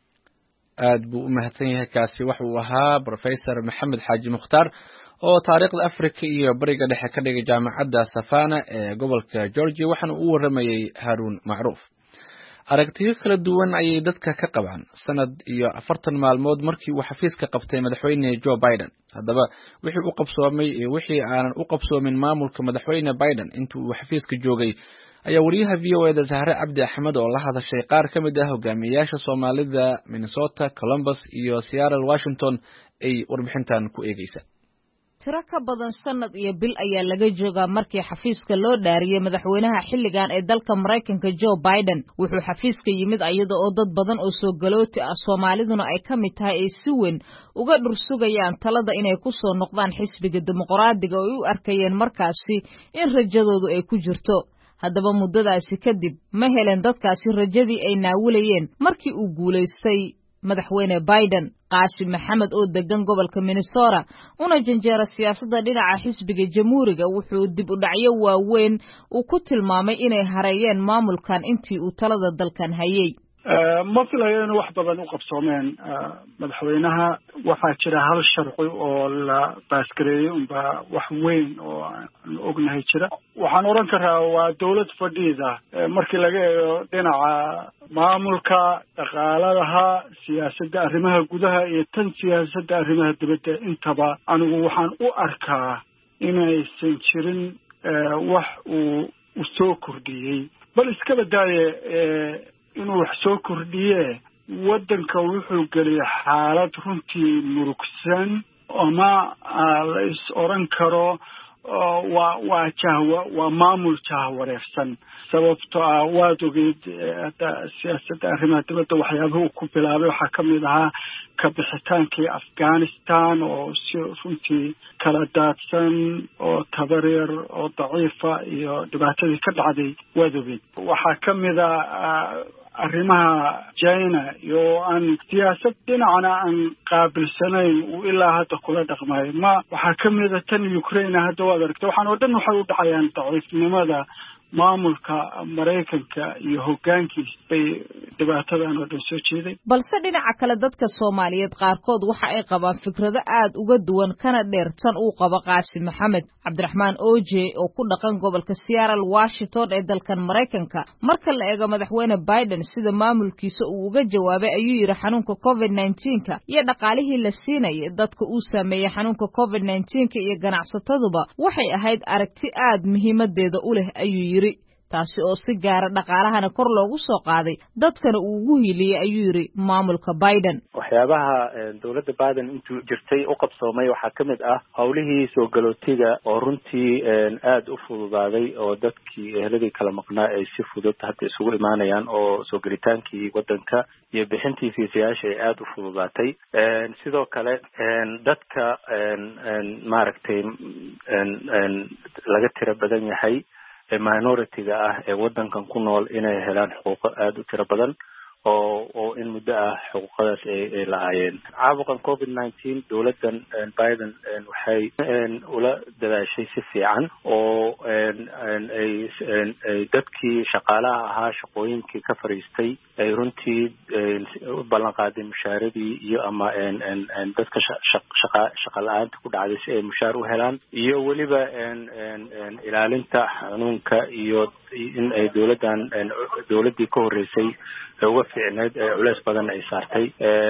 Speaker 1: aad buu u mahadsan yahay kaasi waxa uu ahaa professor maxamed xaaji mukhtaar oo taariikhda Afrika iyo bariga dhexe ka dhigay jaamacadda Savannah ee gobolka Georgia waxaana uu waramayay Haroon Macruuf aragtiyo kala duwan ayay dadka ka qabaan sanad iyo afartan maalmood markii uu xafiiska qabtay madaxweyne Joe Biden haddaba wixii uu qabsoomay iyo wixii aanan u qabsoomin maamulka madaxweyne Biden intii uu xafiiska joogay ayaa wariyaha V O A da Zahra Cabdi Axmed oo la hadashay qaar ka mid ah hogaamiyayaasha Soomaalida Minnesota, Columbus iyo Seattle, Washington ay warbixintan ku eegaysa
Speaker 9: tiro ka badan sanad iyo bil ayaa laga joogaa markii xafiiska loo dhaariyay madaxweynaha xilligan ee dalka Mareykanka Joe Biden wuxuu xafiiska yimid iyada oo dad badan oo soo galooti ah Soomaaliduna ay ka mid tahay ay si weyn uga dhursugayaan talada inay ku soo noqdaan xisbiga dimuqraadiga oo u arkayeen markaasi in rajadoodu ay ku jirto haddaba muddadaasi kadib ma helen dadkaasi rajadii ay naawilayeen markii uu guulaystay madaxweyne Biden Qaasim Maxamed oo degan gobolka Minnesota una janjeera siyaasadda dhinaca xisbiga jamhuuriga wuxuu dib u dhacyo waaweyn uu ku tilmaamay inay hareeyeen maamulkan intii uu talada dalkan hayay
Speaker 10: ma filayo in wax badan u qabsoomeen madaxweynaha waxaa jira hal sharci oo la baasgareeyay unba wax weyn oo aan ognahay jira waxaan oran karaa waa dawlad fadhiida markii laga eego dhinaca maamulka dhaqaalaha siyaasadda arrimaha gudaha iyo tan siyaasadda arrimaha dibadda intaba anigu waxaan u arkaa inaysan jirin wax uu u soo kordhiyey bal iska badaaye inuu wax soo kordhiye waddanka wuxuu geliyay xaalad runtii murugsan ama la is oran karo waa waa jahwa waa maamul jahwareersan sababtoo ah waad ogeyd siyaasadda arrimaha dibadda waxyaabaha uu ku bilaabay waxaa ka mid ahaa ka bixitaankii Afghanistan oo si runtii kala daadsan oo tabaryar oo daciifa iyo dhibaatadii ka dhacday waad ogeyd waxaa ka mid ah arrimaha China iyo aan siyaasad dhinacna aan qaabilsanayn uu ilaa hadda kula dhaqmayo ma waxaa ka mid ah tan Ukraine hadda waad aragtay waxaan oo dhan waxay u dhacayaan daciifnimada maamulka Mareykanka iyo hoggaankiisa bay dhibaatadan oo dhan soo jeeday
Speaker 9: balse dhinaca kale dadka Soomaaliyeed qaarkood waxa ay qabaan fikrado aad uga duwan kana dheertan uu qabo Qaasim Maxamed Cabdiraxmaan Oje oo ku dhaqan gobolka Seattle, Washington ee dalkan Mareykanka marka la eego madaxweyne Biden sida maamulkiisa uu uga jawaabay ayuu yiri xanuunka COVID nineteen ka iyo dhaqaalihii la siinayay dadka uu saameeyay xanuunka COVID nineteen ka iyo ganacsataduba waxay ahayd aragti aad muhiimadeeda u leh ayuu yiri taasi oo si gaar ah dhaqaalahana kor loogu soo qaaday dadkana uu ugu hiiliyay ayuu yiri maamulka Biden
Speaker 8: waxyaabaha dawladda Biden intuu jirtay u qabsoomay waxaa ka mid ah hawlihii soo galootiga oo runtii aad u fududaaday oo dadkii eheladii kala maqnaa ay si fudud hadda isugu imaanayaan oo soo gelitaankii waddanka iyo bixintii fiisayaasha ay aad u fududaatay sidoo kale dadka maaragtay laga tiro badan yahay minority-ga ah ee waddankan ku nool inay helaan xuquuqo aad u tiro badan oo oo in muddo ah xuquuqadaas ay ay lahaayeen caabuqan COVID nineteen dawladdan Biden waxay ula dadaashay si fiican oo ay ay dadkii shaqaalaha ahaa shaqooyinkii ka fariistay ay runtii u ballan qaaday mushaaradii iyo ama dadka shaqa shaqa la'aanta ku dhacday si ay mushaar u helaan iyo weliba ilaalinta xanuunka iyo in ay dowladdan dowladdii ka horreysay uga fiicneed culeys badan ay saartay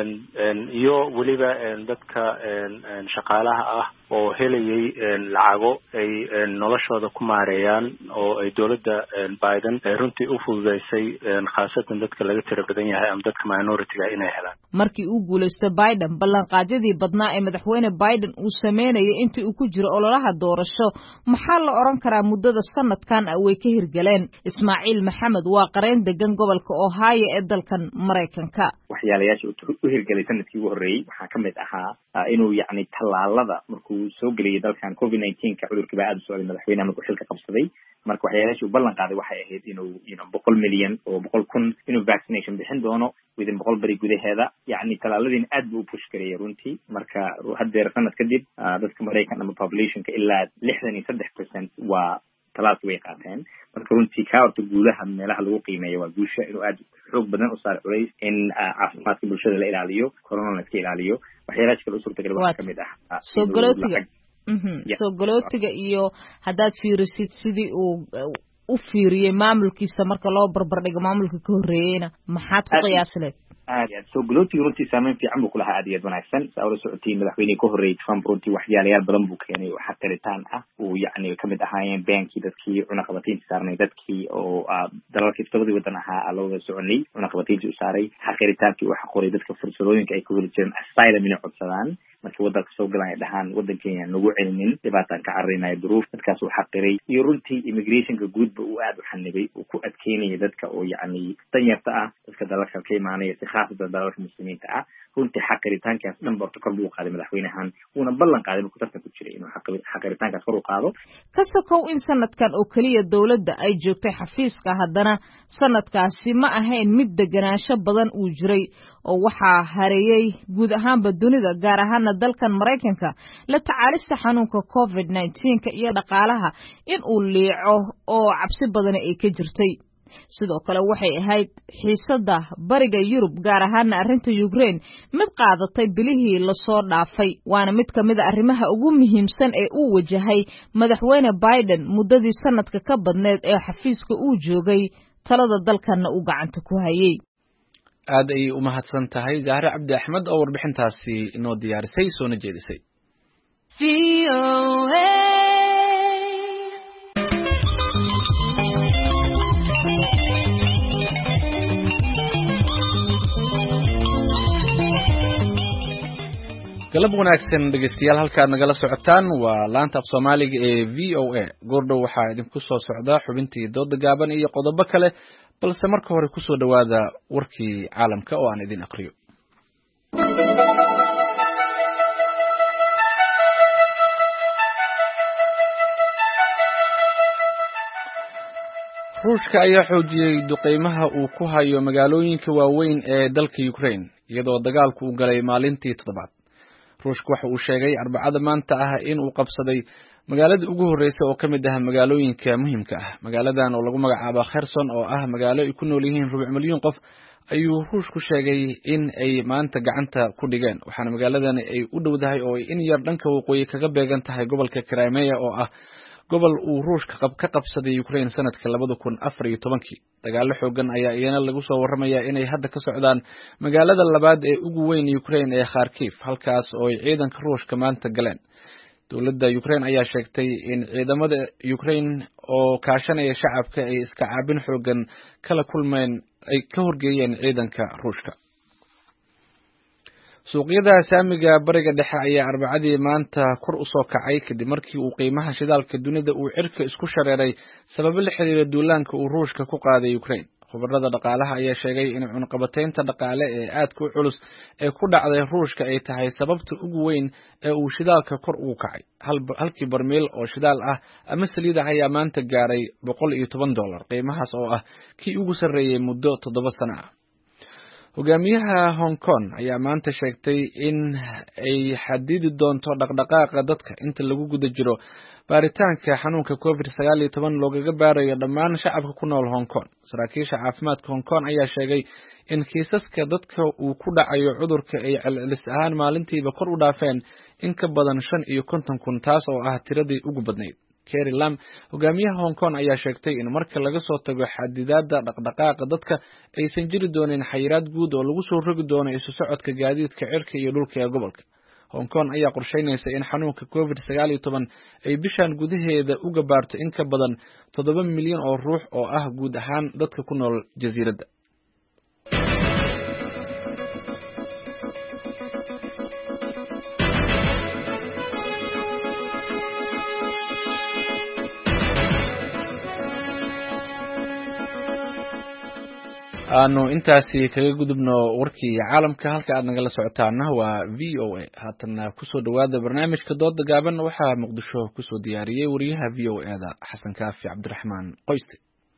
Speaker 8: iyo weliba dadka shaqaalaha ah oo helayay lacago ay noloshooda ku maareeyaan oo ay dowladda Biden runtii u fududeysay khaasatan dadka laga tiro badan yahay ama dadka minority-ga inay helaan.
Speaker 9: Markii uu guuleystay Biden ballanqaadyadii badnaa ee madaxweyne Biden uu sameynayay intii uu ku jiro ololaha doorasho maxaa la oran karaa muddada sanadkan way ka hirgaleen. Ismaaciil Maxamed waa qareen degan gobolka Ohio ee dalkan Mareykanka.
Speaker 11: waxyaalayaasha u hirgalay sanadkii ugu horreeyay waxaa ka mid ahaa inuu yacni tallaalada markuu soo geliyay dalkan covid nineteen ka cudurkii baa aad u socday madaxweynaha markuu xilka qabsaday marka waxyaalayaasha uu ballan qaaday waxay ahayd inuu inuu boqol milyan oo boqol kun inuu vaccination bixin doono within boqol bari gudaheeda yacni tallaaladiina aad buu u push gareeyay runtii marka haddeer sanad kadib dadka Mareykan ama populationka ilaa lixdan iyo saddex percent waa talaalka way qaateen marka runtii ka horta guulaha meelaha lagu qiimeeyo waa guusha inuu aad xoog badan u saar culays in caafimaadka bulshada la ilaaliyo corona la iska ilaaliyo waxyaalaha kale u suurtagal waxaa ka mid ah
Speaker 9: soo galootiga soo galootiga iyo haddaad fiirisid sidii uu u fiiriyey maamulkiisa marka loo barbardhigo maamulka ka horreeyeyna maxaad ku qiyaasileed
Speaker 11: aad aad soo galootiga runtii saameyn fiican buu ku lahaa aad iyo aad wanaagsan saa ula socotiin madaxweynihii ka horreeyay Trump runtii waxyaalayaal badan buu keenay oo xaqiritaan ah uu yacni ka mid ahaayeen beenkii dadkii cunaqabataynta saarnay dadkii oo dalalkii todobadii waddan ahaa loo wada soconay cunaqabatayntii u saaray xaqiritaankii uu xaqoray dadka fursadooyinka ay ku heli jireen asylum inay codsadaan markii waddanka soo galaan ay dhahaan waddankeena nagu celinin dhibaataan ka cararinayo duruuf dadkaas uu xaqiray iyo runtii immigrationka guudba uu aad u xanibay uu ku adkeynaya dadka oo yacni danyarta ah dadka dalalka ka imaanaya si khaasatan dalalka muslimiinta ah runtii xaqiritaankaas dhan borto kor buu qaaday madaxweynahan uuna ballan qaaday inuu tartan ku jiray inuu xaqiritaankaas kor u qaado
Speaker 9: ka sokow in sanadkan oo keliya dowladda ay joogtay xafiiska haddana sanadkaasi ma ahayn mid deganaansho badan uu jiray oo waxaa hareeyey guud ahaanba dunida gaar ahaana dalkan Mareykanka la tacaalista xanuunka covid nineteen ka iyo dhaqaalaha in uu liico oo cabsi badan ay ka jirtay sidoo kale waxay ahayd xiisada bariga Yurub gaar ahaan arrinta Ukraine mid qaadatay bilihii la soo dhaafay waana mid kamid ah arrimaha ugu muhiimsan ee uu wajahay madaxweyne Biden muddadii sanadka ka badneed ee xafiiska uu joogay talada dalkana uu gacanta ku hayay
Speaker 1: aad ay u mahadsan tahay Zahra Cabdi Axmed oo warbixintaasi inoo diyaarisay soona jeedisay galab wanaagsan dhegeystayaal halkaad nagala socotaan waa laanta af Soomaaliga ee V O A goordhow waxaa idinku soo socda xubintii dooda gaaban iyo qodobo kale balse marka hore ku soo dhawaada warkii caalamka oo aan idin aqriyo Ruushka ayaa xoojiyay duqeymaha uu ku hayo magaalooyinka waaweyn ee dalka Ukraine iyadoo dagaalku uu galay maalintii toddobaad Ruushka waxa uu sheegay Arbacada maanta ah in uu qabsaday magaalada ugu horreysay oo kamid ah magaalooyinka muhiimka ah magaaladan oo lagu magacaabo Kherson oo ah magaalo ay ku nool yihiin rubuc milyan qof ayuu Ruushku sheegay in ay maanta gacanta ku dhigeen waxaana magaaladan ay u dhowdahay oo in yar dhanka waqooyi kaga beegan tahay gobolka Crimea oo ah gobol uu Ruushka qab ka qabsaday Ukraine sanadka labada kun afar iyo tobankii dagaalo xoogan ayaa iyana lagu soo waramayaa inay hadda ka socdaan magaalada labaad ee ugu weyn Ukraine ee Kharkiv halkaas oo ay ciidanka Ruushka maanta galeen dowladda Ukraine ayaa sheegtay in ciidamada Ukraine oo kaashanaya shacabka ay iska caabin xoogan kala kulmeen ay ka horgeeyeen ciidanka Ruushka suuqyada saamiga bariga dhexe ayaa Arbacadii maanta kor u soo kacay kadib markii uu qiimaha shidaalka dunida uu cirka isku shareeray sabab la xiriira duulaanka uu Ruushka ku qaaday Ukraine khubarada dhaqaalaha ayaa sheegay in cunqabataynta dhaqaale ee aadka u culus ee ku dhacday Ruushka ay tahay sababta ugu weyn ee uu shidaalka kor ugu kacay halkii barmiil oo shidaal ah ama saliid ah ayaa maanta gaaray boqol iyo toban dollar qiimahaas oo ah kii ugu sarreeyay muddo toddoba sano ah hogaamiyaha Hong Kong ayaa maanta sheegtay in ay xadidi doonto dhaqdhaqaaqa dadka inta lagu guda jiro baaritaanka xanuunka covid sagaal iyo toban loogaga baarayo dhammaan shacabka ku nool Hong Kong saraakiisha caafimaadka Hong Kong ayaa sheegay in kiisaska dadka uu ku dhacayo cudurka ay celcelis ahaan maalintiiba kor u dhaafeen in ka badan shan iyo konton kun taas oo ah tiradii ugu badnayd Carrie Lam hogaamiyaha Hong Kong ayaa sheegtay in marka laga soo tago xadidaadda dhaqdhaqaaqa dadka aysan jiri doonin xayiraad guud oo lagu soo rogi doono isu socodka gaadiidka cirka iyo dhulka ee gobolka. Hong Kong ayaa qorsheynaysa in xanuunka covid sagaal iyo toban ay bishan gudaheeda uga baarto in ka badan toddoba milyan oo ruux oo ah guud ahaan dadka ku nool jasiiradda. aanu intaasi kaga gudubno warkii caalamka halka aad nagala socotaana waa V O A. haatana kusoo dhawaada barnaamijka dooda gaaban waxaa Muqdisho kusoo diyaariyay wariyaha V O A da Xasan Kaafi Cabdiraxmaan Qoyste.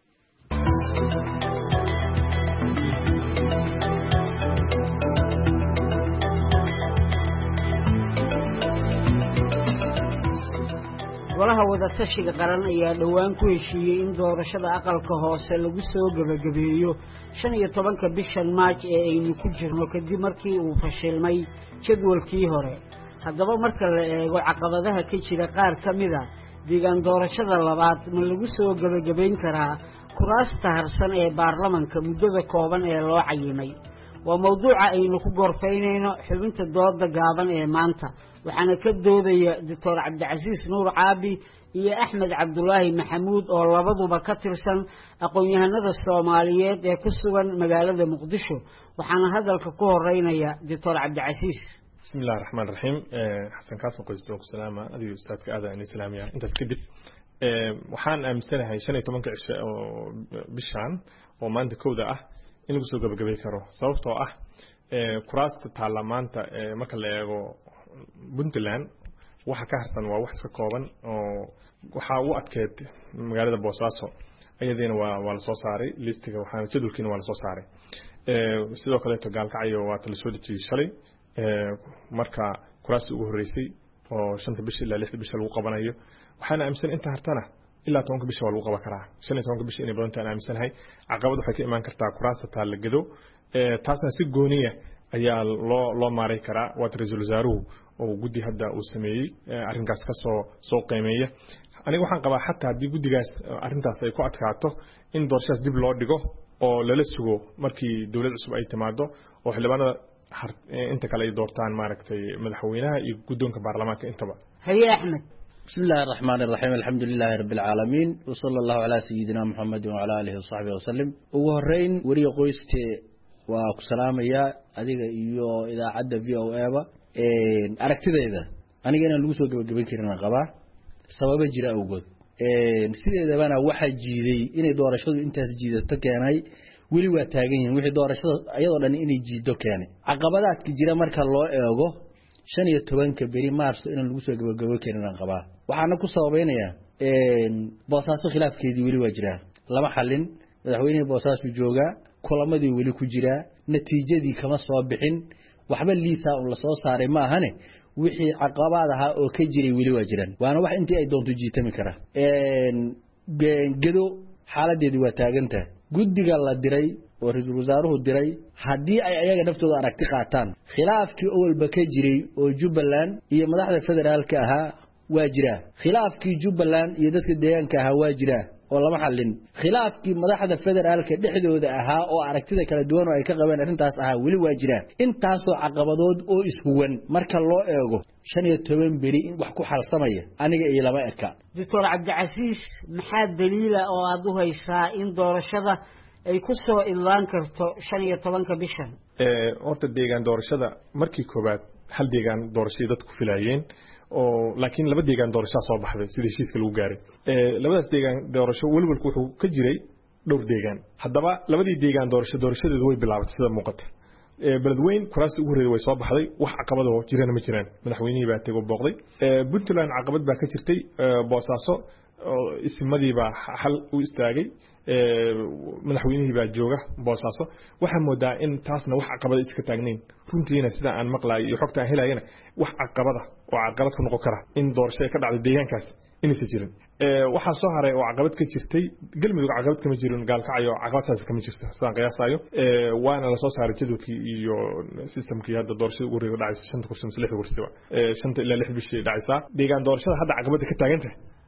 Speaker 12: golaha wadatashiga qaran ayaa dhowaan ku heshiiyey in doorashada aqalka hoose lagu soo gabagabeeyo shan iyo tobanka bishan Maaj ee aynu ku jirno kadib markii uu fashilmay jadwalkii hore. haddaba marka la eego caqabadaha ka jira qaar ka mid ah deegaan doorashada labaad ma lagu soo gabagabeyn karaa kuraasta harsan ee baarlamanka muddada kooban ee loo cayimay? waa mawduuca aynu ku gorfaynayno xubinta dooda gaaban ee maanta, waxaana ka doodaya Doctor Cabdicasiis Nuur Caabi iyo Axmed Cabdulaahi Maxamuud oo labaduba ka tirsan aqoon-yahanada Soomaaliyeed ee ku sugan magaalada Muqdisho. waxaana hadalka ku horeynaya Doctor Cabdicasiis.
Speaker 13: bismillaahir rahmaanir rahiim. xasan Kaafi Qoyste oo salaama adiga ustaadka aada aan islaamiya intaas kadib waxaan aaminsanahay shan iyo tobanka cisho oo bishan oo maanta kowda ah in lagu soo gabagabay karo sababtoo ah kuraasta baarlamaanka marka la eego Puntland waxa ka harsan waa wax iska kooban oo waxa uu adkeed magaalada Boosaaso ayadina waa waa la soo saaray listiga waxaana jadwalkiina waa la soo saaray ee sidoo kale to gaalkacyo waa la soo dejiyay shalay ee marka kuraasta ugu horeysay oo shanta bish ilaa lixda bish lagu qabanayo waxaana aaminsan inta hartana ilaa tobanka bish waa lagu qaban karaa shan iyo tobanka bish inay badan tahay aaminsanahay caqabad waxay ka iman kartaa kuraasta taal la gado ee taasna si gooniya ayaa loo loo maaray karaa waa ra'iisul wasaaruhu oo guddi hadda uu sameeyay arrinkaas ka soo soo qiimeeya aniga waxaan qabaa xataa haddii guddigaas arrintaas ay ku adkaato in doorashadaas dib loo dhigo oo lala sugo markii dawlad cusub ay timaado oo xildhibaanada inta kale ay doortaan maaragtay madaxweynaha iyo guddoonka baarlamaanka intaba.
Speaker 12: haye Axmed.
Speaker 14: بسم الله الرحمن الرحيم الحمد لله رب العالمين وصلى الله على سيدنا محمد وعلى آله وصحبه وسلم. ugu horeyn wariyo qoyste waa ku salaamaya adiga iyo idaacada V O A ba ee aragtidayda aniga inaan lagu soo gabagabeyn karin qaba sabab jira awgood ee sideedabana waxa jiiday inay doorashadu intaas jiidato keenay wali waa taagan yihiin wixii doorashada ayadoo dhan inay jiido keenay caqabadaadka jira marka loo eego shan iyo tobanka beri Maarso inaan lagu soo gabagabeyn karin qaba waxaana ku sababeynaya ee Boosaaso khilaafkeedii wali waa jira lama xalin madaxweynaha Boosaaso jooga kulamadii wali ku jira natiijadii kama soo bixin waxba liisa oo la soo saaray ma ahane wixii caqabadaha oo ka jiray wali waa jiraan waana wax intii ay doonto jiitami kara ee gedo xaaladeedu waa taaganta guddiga la diray oo ra'iisul wasaaruhu diray hadii ay ayaga naftooda aragti qaataan khilaafkii awalba ka jiray oo Jubbaland iyo madaxda federaalka ahaa waa jira khilaafkii Jubbaland iyo dadka deegaanka ahaa waa jira oo lama xalin khilaafkii madaxda federaalka dhexdooda ahaa oo aragtida kala duwan oo ay ka qabeen arrintaas ahaa wali waa jira intaas oo caqabadood oo ishuwan marka loo eego shan iyo toban beri in wax ku xalsamaya aniga iyo lama eka.
Speaker 12: Doctor Cabdicasiis maxaa daliila oo aad u haysaa in doorashada ay ku soo ilaan karto shan iyo tobanka bishan?
Speaker 13: ee horta deegaan doorashada markii koobaad hal deegaan doorashada dadku filayeen oo laakiin laba deegaan doorasho soo baxday sida heshiiska lagu gaaray ee labadaas deegaan doorasho walwalku wuxuu ka jiray dhowr deegaan haddaba labadii deegaan doorasho doorashadeedu way bilaabatay sida muuqata ee beledweyn kuraasta ugu horeeyay way soo baxday wax caqabado jirana ma jiraan madaxweynihii baa tago booqday ee Puntland caqabad baa ka jirtay Boosaaso ismadii baa hal u istaagay ee madaxweynihii baa jooga Boosaaso waxa moodaa in taasna wax caqabad iska taagnayn runtiina sida aan maqlay iyo xogta aan helayna wax caqabada oo caqabad ku noqon kara in doorasho ka dhacdo deegaankaas inaysan jirin ee waxa soo haray oo caqabad ka jirtay galmudug caqabad kama jirin gaalkacyo caqabadaas kama jirto sidaan qiyaasayo ee waana la soo saaray jadwalkii iyo systemkii hadda doorashada ugu horeeyay dhacay shanta kursi lix kursi ee shanta ilaa lix bishii dhacaysa deegaan doorashada hadda caqabada ka taagan tahay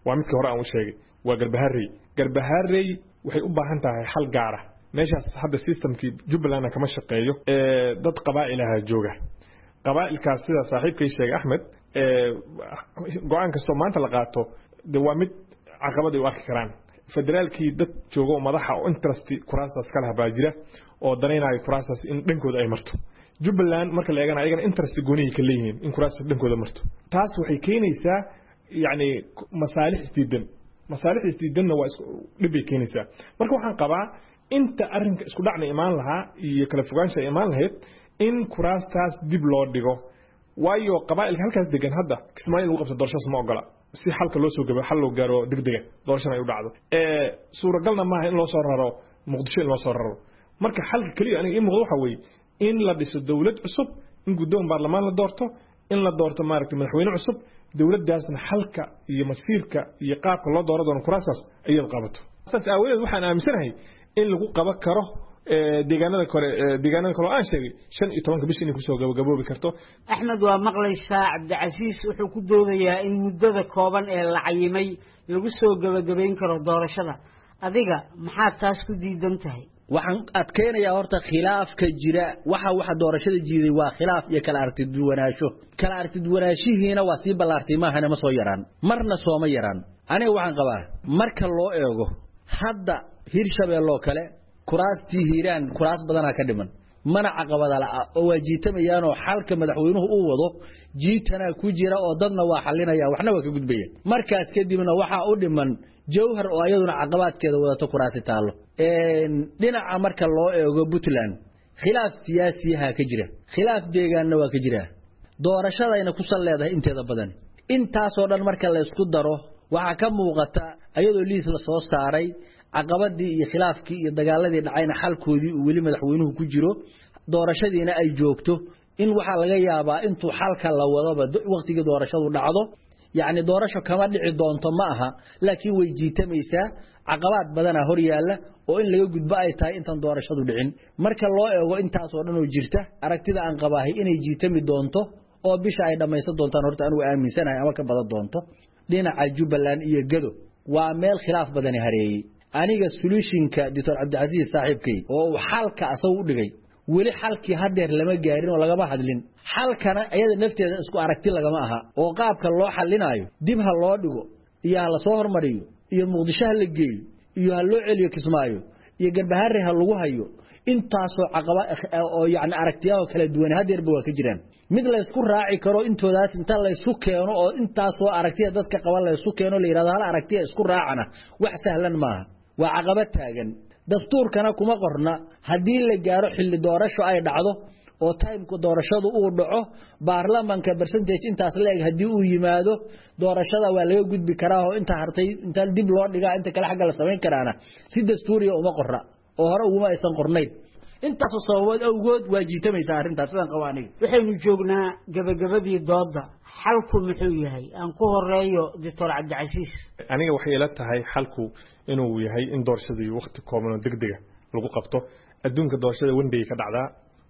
Speaker 13: waa midkii hore aan u sheegay waa garbaharey garbaharey waxay u baahan tahay xal gaar ah meeshaas hadda systemkii Jubbaland kama shaqeeyo ee dad qabaa'ilaha jooga qabaa'ilkaas sida saaxiibkay sheegay Axmed ee go'aan kasto maanta la qaato de waa mid caqabad u arki karaan federaalkii dad joogo madaxa oo interest kuraasas kala habaajira oo dareynaayo kuraasas in dhankooda ay marto Jubbaland marka la eegana ayagana interest gooniyi ka leeyihiin in kuraasas dhankooda marto taas waxay keenaysaa yani masaalix isdiidan masaalix isdiidanna waa isku dhib ay keenaysaa marka waxaan qabaa inta arrinka isku dhacna imaan lahaa iyo kala fogaansha imaan lahayd in kuraastaas dib loo dhigo waayo qabaa'ilka halkaas degan hadda Kismaayo lagu qabto doorashada ma ogola si xalka loo soo gabo xal loo gaaro degdega doorashada ay u dhacdo ee suuragalna maaha in loo soo raro Muqdisho in loo soo raro marka xalka kaliya aniga in muuqdo waxa weey in la dhiso dawlad cusub in guddoon baarlamaan la doorto in la doorto maaragtay madaxweyne cusub dawladdaasna xalka iyo masiirka iyo qaabka loo dooro doono kuraasas ay qabato saas aawadeed waxaan aaminsanahay in lagu qaban karo deegaanada kale deegaanada kale aan sheegay shan iyo toban bish inay ku soo gabagaboobi karto
Speaker 12: Axmed waa maqlaysaa Cabdicasiis wuxuu ku doodayaa in muddada kooban ee la cayimay lagu soo gabagabeyn karo doorashada adiga maxaa taas ku diidan tahay
Speaker 14: waxaan adkeenayaa horta khilaafka jira waxa waxa doorashada jiiday waa khilaaf iyo kala aragti duwanaansho kala aragti duwanaanshihiina waa si balaartay ma ahana ma soo yaraan marna soo ma yaraan aniga waxaan qabaa marka loo eego hadda Hirshabeello kale kuraastii hiiraan kuraas badan ka dhiman mana caqabada la oo waajitamayaan oo xalka madaxweynuhu uu wado jiitana ku jira oo dadna waa xalinaya waxna waa ka gudbaya markaas kadibna waxa u dhiman jawhar oo ayaduna caqabaadkeeda wadato kuraasi taalo een dhinaca marka loo eego Puntland khilaaf siyaasiyaha ka jira khilaaf deegaanna waa ka jira doorashadayna ku saleedahay inteeda badan intaas oo dhan marka la isku daro waxa ka muuqata ayadoo liis la soo saaray caqabadii iyo khilaafkii iyo dagaaladii dhacayna xalkoodii uu weli madaxweynuhu ku jiro doorashadiina ay joogto in waxa laga yaabaa intuu xalka la wadaba waqtiga doorashadu dhacdo yaani doorasho kama dhici doonto ma aha laakiin way jiitamaysaa caqabad badan hor yaala oo in laga gudbo ay tahay intan doorashadu dhicin marka loo eego intaas oo dhan oo jirta aragtida aan qabaahay inay jiitami doonto oo bisha ay dhamaysan doontaan horta anigu aaminsanahay ama ka badan doonto dhinaca Jubbaland iyo Gado waa meel khilaaf badan hareeyay aniga solutionka Doctor Cabdicasiis saaxiibkay oo xalka asaw u dhigay wali xalkii hadeer lama gaarin oo laga hadlin xalkana ayada nafteeda isku aragti lagama aha oo qaabka loo xalinayo dib ha loo dhigo iyo la soo hormariyo iyo Muqdisho la geeyo iyo ha loo celiyo Kismaayo iyo Garbaharey ha lagu hayo intaas oo caqaba oo yaani aragtiyaha kala duwan hadeerba waa ka jiraan mid la isku raaci karo intoodaas inta la isku keeno oo intaas oo aragtiya dadka qaba la isku keeno la yiraahdo hal aragtiya isku raacana wax sahlan maaha waa caqabad taagan dastuurkana kuma qorna hadii la gaaro xilli doorasho ay dhacdo oo time-ku doorashadu uu dhaco baarlamaanka percentage intaas leeg hadii uu yimaado doorashada waa laga gudbi karaa oo inta hartay inta dib loo dhigaa inta kala xagga la sameyn karaana si dastuuriya uma qorra oo hore uma aysan qornayn intaas sababad awgood waajitamaysa arintaas sidaan qawaaniga
Speaker 12: waxaynu joognaa gabagabadii dooda xalku muxuu yahay aan ku horeeyo Doctor Cabdicasiis
Speaker 13: aniga waxay ila tahay xalku inuu yahay in doorashadii waqti kooban oo degdeg lagu qabto adduunka doorashada winday ka dhacdaa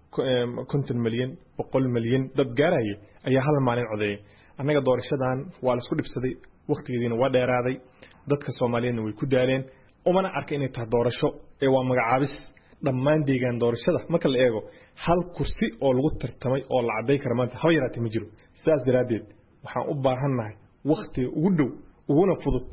Speaker 13: konton milyan boqol milyan dad gaaraya ayaa hal maalin codeeyay anaga doorashadan waa la isku dhibsaday waqtigeedina waa dheeraaday dadka Soomaaliyeedna way ku daaleen umana arka inay tahay doorasho ee waa magacaabis dhammaan deegaan doorashada marka la eego hal kursi oo lagu tartamay oo la caday kara maanta haba yaraatay ma jiro sidaas daraadeed waxaan u baahanahay waqti ugu dhow uguna fudud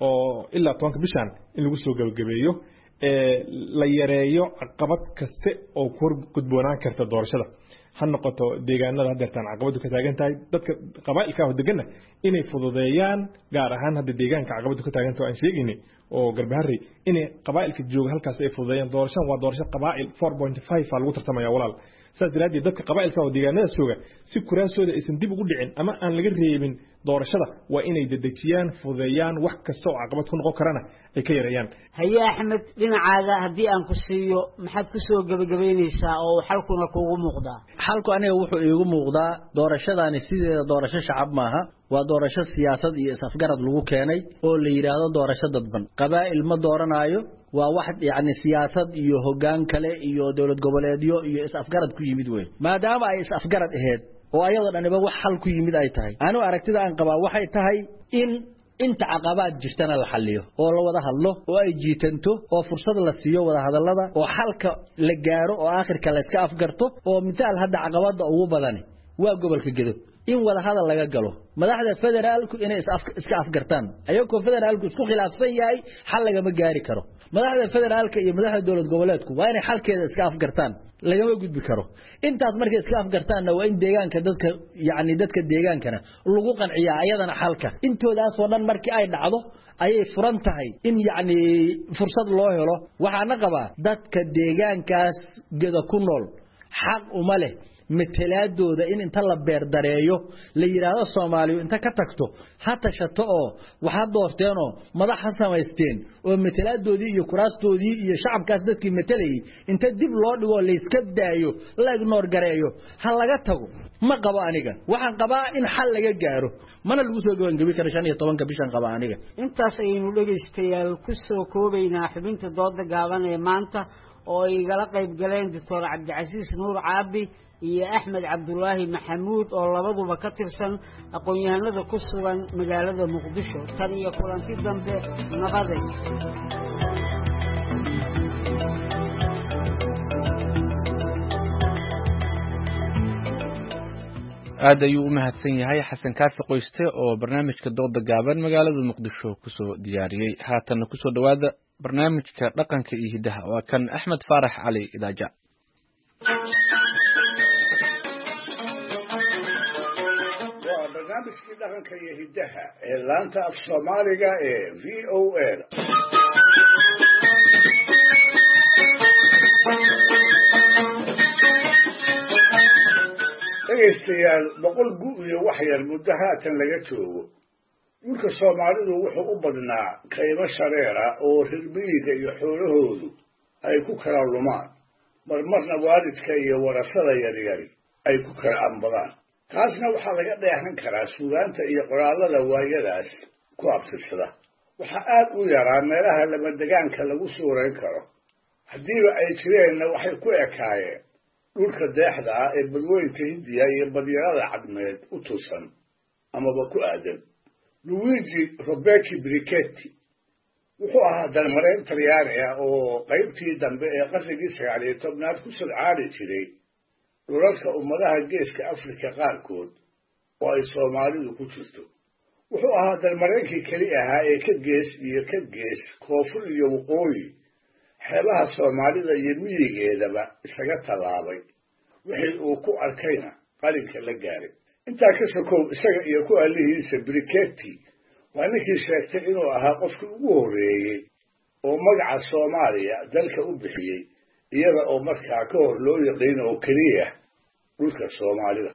Speaker 13: oo ilaa tobanka bishan in lagu soo gabagabeeyo ee la yareeyo caqabad kaste oo ku gudboonaan karta doorashada ha noqoto deegaanada hadeertan caqabadu ka taagan tahay dadka qabaa'ilka ah deganna inay fududeeyaan gaar ahaan hadda deegaanka caqabadu ka taagan tahay aan sheegaynay oo Garbaharey inay qabaa'ilka jooga halkaas ay fududeeyaan doorashada waa doorasho qabaa'il four point five ah lagu tartamaya walaal saas daraadii dadka qabaa'ilka oo deegaanada jooga si kuraasooda aysan dib ugu dhicin ama aan laga reebin doorashada waa inay dadajiyaan fududeeyaan wax kasta oo caqabad ku noqon karana ay ka yareeyaan
Speaker 12: haya Axmed dhinacaaga hadii aan ku siiyo maxaad ku soo gabagabeynaysaa oo xalkuna kuugu muuqdaa
Speaker 14: xalku aniga wuxuu iigu muuqdaa doorashadaani sideeda doorasho shacab maaha waa doorasho siyaasad iyo isafgarad lagu keenay oo la yiraahdo doorasho dadban qabaa'il ma dooranayo waa wax yaani siyaasad iyo hoggaan kale iyo dawlad goboleedyo iyo isafgarad ku yimid weey maadaama ay isafgarad aheed oo ayadoo dhaniba wax xal ku yimid ay tahay anu aragtida aan qabaa waxay tahay in inta caqabaad jirtana la xalliyo oo la wada hadlo oo ay jiitanto oo fursad la siiyo wada hadallada oo xalka la gaaro oo aakhirka la iska afgarto oo midaal hadda caqabada ugu badan waa gobolka Gedo in wada hadal laga galo madaxda federaalku inay iska afgartaan ayagoo federaalku isku khilaafsan yahay xal laga ma gaari karo madaxda federaalka iyo madaxda dawlad goboleedku waa inay xalkeeda iska afgartaan lagama gudbi karo intaas markay iska afgartaanna waa in deegaanka dadka yaani dadka deegaankana lagu qanciyaa ayadana xalka intoodaas oo dhan markii ay dhacdo ayay furan tahay in yaani fursad loo helo waxaana qabaa dadka deegaankaas Gedo ku nool xaq uma leh matalaadooda in inta la beer dareeyo la yiraahdo Soomaaliya inta ka tagto hata shato oo waxa doorteen oo madax samaysteen oo matalaadoodii iyo kuraastoodii iyo shacabkaas dadkii matalayay inta dib loo dhigo la iska daayo la ignore gareeyo hal laga tago ma qabo aniga waxaan qabaa in xal laga gaaro mana lagu soo gaban karo shan iyo tobanka bishan qaba aniga
Speaker 12: intaas aynu dhageystayaal ku soo koobaynaa xubinta dooda gaaban ee maanta oo ay gala qayb galeen Doctor Cabdicasiis Nuur Caabi iyo Axmed Cabdullaahi Maxamuud oo labaduba ka tirsan aqoon-yahanada ku sugan magaalada Muqdisho tan iyo kulanti dambe nabaday
Speaker 1: aad ayuu u mahadsan yahay xasan kaafi qoyste oo barnaamijka dooda gaaban magaalada Muqdisho ku soo diyaariyay haatan ku soo dhawaada barnaamijka dhaqanka iyo hidaha waa kan Axmed Faarax Cali Idaaja
Speaker 4: barnaamijkii dhaqanka iyo hidaha ee laanta af Soomaaliga ee V O A dhegeystayaal boqol gu iyo wax yar muddo haatan laga joogo dhulka Soomaalidu wuxuu u badnaa qaybo shareera oo hirbiga iyo xoolahoodu ay ku kala lumaan marmarna waalidka iyo warasada yaryar ay ku kala ambadaan taasna waxaa laga dheehan karaa suugaanta iyo qoraalada waayadaas ku abtirsada waxaa aad u yaraa meelaha lama degaanka lagu suurayn karo haddiiba ay jireenna waxay ku ekaayeen dhulka deexda ah ee badweynta Hindiya iyo badyarada cadmeed u tusan amaba ku aadan Luigi Roberti Brichetti wuxuu ahaa dalmareen Talyaani ah oo qaybtii dambe ee qarnigii sagaal iyo tobnaad ku sodcaali jiray dhulalka ummadaha geeska Afrika qaarkood oo ay Soomaalidu ku jirto wuxuu ahaa dalmareenkii kali ahaa ee ka gees iyo ka gees koonfur iyo waqooyi xeebaha Soomaalida iyo miyigeedaba isaga tallaabay wixii uu ku arkayna qalinka la gaaray intaa ka sokow isaga iyo ku alihiisa Brichetti waa ninkii sheegtay inuu ahaa qofkii ugu horreeyey oo magaca Soomaaliya dalka u bixiyey iyada oo markaa ka hor loo yaqiin oo kaliya dhulka Soomaalida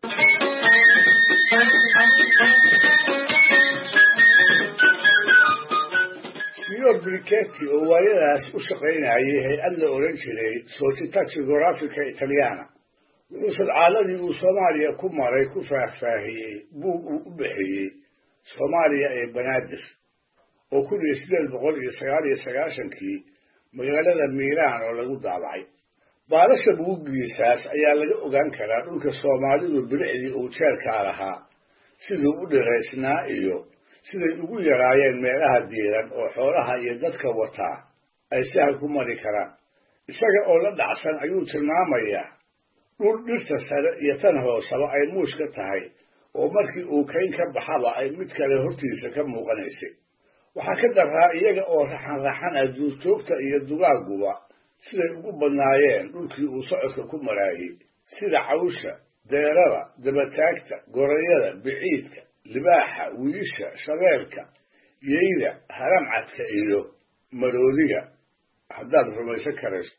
Speaker 4: Signor Brichetti oo waayadaas u shaqaynayay hay'ad la oran jiray Società Geografica Italiana wuxuu sadcaaladii uu Soomaaliya ku maray ku faahfaahiyey buug uu u bixiyey Soomaaliya ee Banaadir oo kun iyo siddeed boqol iyo sagaal iyo sagaashankii magaalada Milaan oo lagu daabacay baalasha buuggiisaas ayaa laga ogaan karaa dhulka Soomaalidu bilicdii uu jeerka lahaa siduu u dheeraysnaa iyo siday ugu yaraayeen meelaha diiran oo xoolaha iyo dadka wataa ay sahal ku mari karaan isaga oo la dhacsan ayuu tilmaamayaa dhul dhirta sare iyo tan hoosaba ay muush ka tahay oo markii uu kayn ka baxaba ay mid kale hortiisa ka muuqanaysay waxaa ka daraa iyaga oo raxan raxan ah duurjoogta iyo dugaaguba siday ugu badnaayeen dhulkii uu socodka ku maraayey sida cawsha deerada dabataagta gorayada biciidka libaaxa wiisha shabeelka yeyda haramcadka iyo maroodiga haddaad rumaysan karayso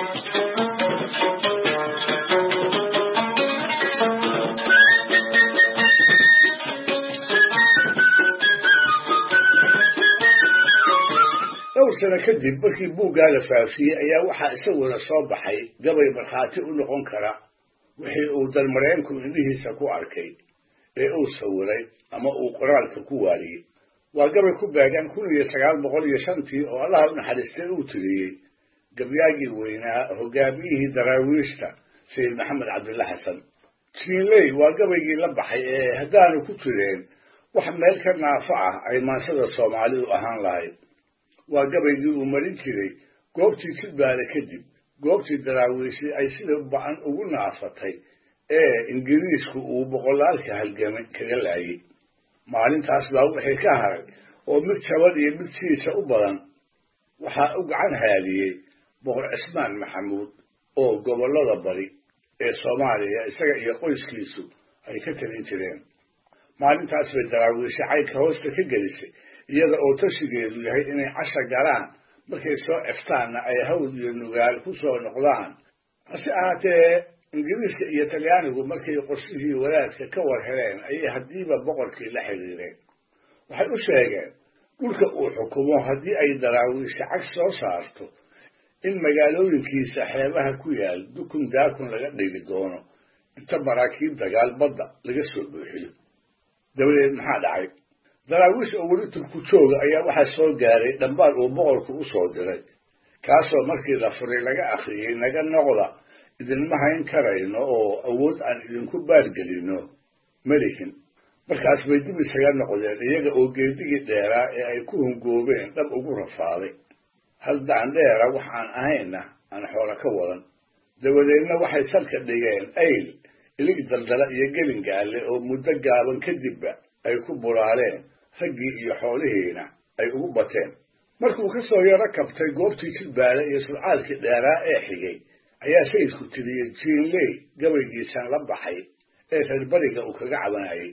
Speaker 4: dhowr sano kadib markii buuggaa la faafiyey ayaa waxaa isaguna soo baxay gabay markhaati u noqon kara wixii uu dalmareenku indhihiisa ku arkay ee uu sawiray ama uu qoraalka ku waariyey waa gabay ku beegan kun iyo sagaal boqol iyo shantii oo allaha u naxariistay uu tiriyey gabyaagii weynaa hogaamiyihii daraawiishta sayid maxamed cabdilla xasan jiinley waa gabaygii la baxay ee haddaanu ku jireen wax meel ka naafa ah ay maansada soomaalidu ahaan lahayd waa gabaygii uu marin jiray goobtii jilbaale kadib goobtii daraawiishi ay sida ba-an ugu naafatay ee ingiriisku uu boqolaalka halgamay kaga laayay maalintaas baa wixii ka haray oo mid jabad iyo mid siisa u badan waxaa u gacan haadiyey boqor cismaan maxamuud oo gobollada bari ee soomaaliya isaga iyo qoyskiisu ay ka talin jireen maalintaas bay daraawiisha caydka hoosta ka gelisay iyada oo tashigeedu yahay inay casha galaan markay soo eftaanna ay hawd iyo nugaal ku soo noqdaan hase ahaatee ingiriiska iyo talyaanigu markay qorshihii wadaadka ka war heleen ayay haddiiba boqorkii la xiriireen waxay u sheegeen dhulka uu xukumo haddii ay daraawiisha cag soo saarto in magaalooyinkiisa xeebaha ku yaal dukun daakun laga dhigi doono inta maraakiib dagaal badda laga soo buuxiyo dabadeed maxaa dhacay daraawiish oo weli turku jooga ayaa waxaa soo gaaray dhambaal uu boqorku u soo diray kaasoo markii la furay laga akhriyey naga noqda idinma hayn karayno oo awood aan idinku baargelino melihin markaas bay dib isaga noqdeen iyaga oo geedigii dheeraa ee ay ku hungoobeen dhab ugu rafaaday hal daandheera wax aan ahayna aan xoolo ka wadan dabadeedna waxay salka dhigeen ayl ilig daldala iyo gelingaale oo muddo gaaban kadibba ay ku bulaaleen raggii iyo xoolihiina ay ugu bateen markuu ka soo yaro kabtay goobtii jilbaale iyo sulcaalkii dheeraa ee xigay ayaa sayidku tiriyey jiinley gabaygiisan la baxay ee reer bariga uu kaga cabanayay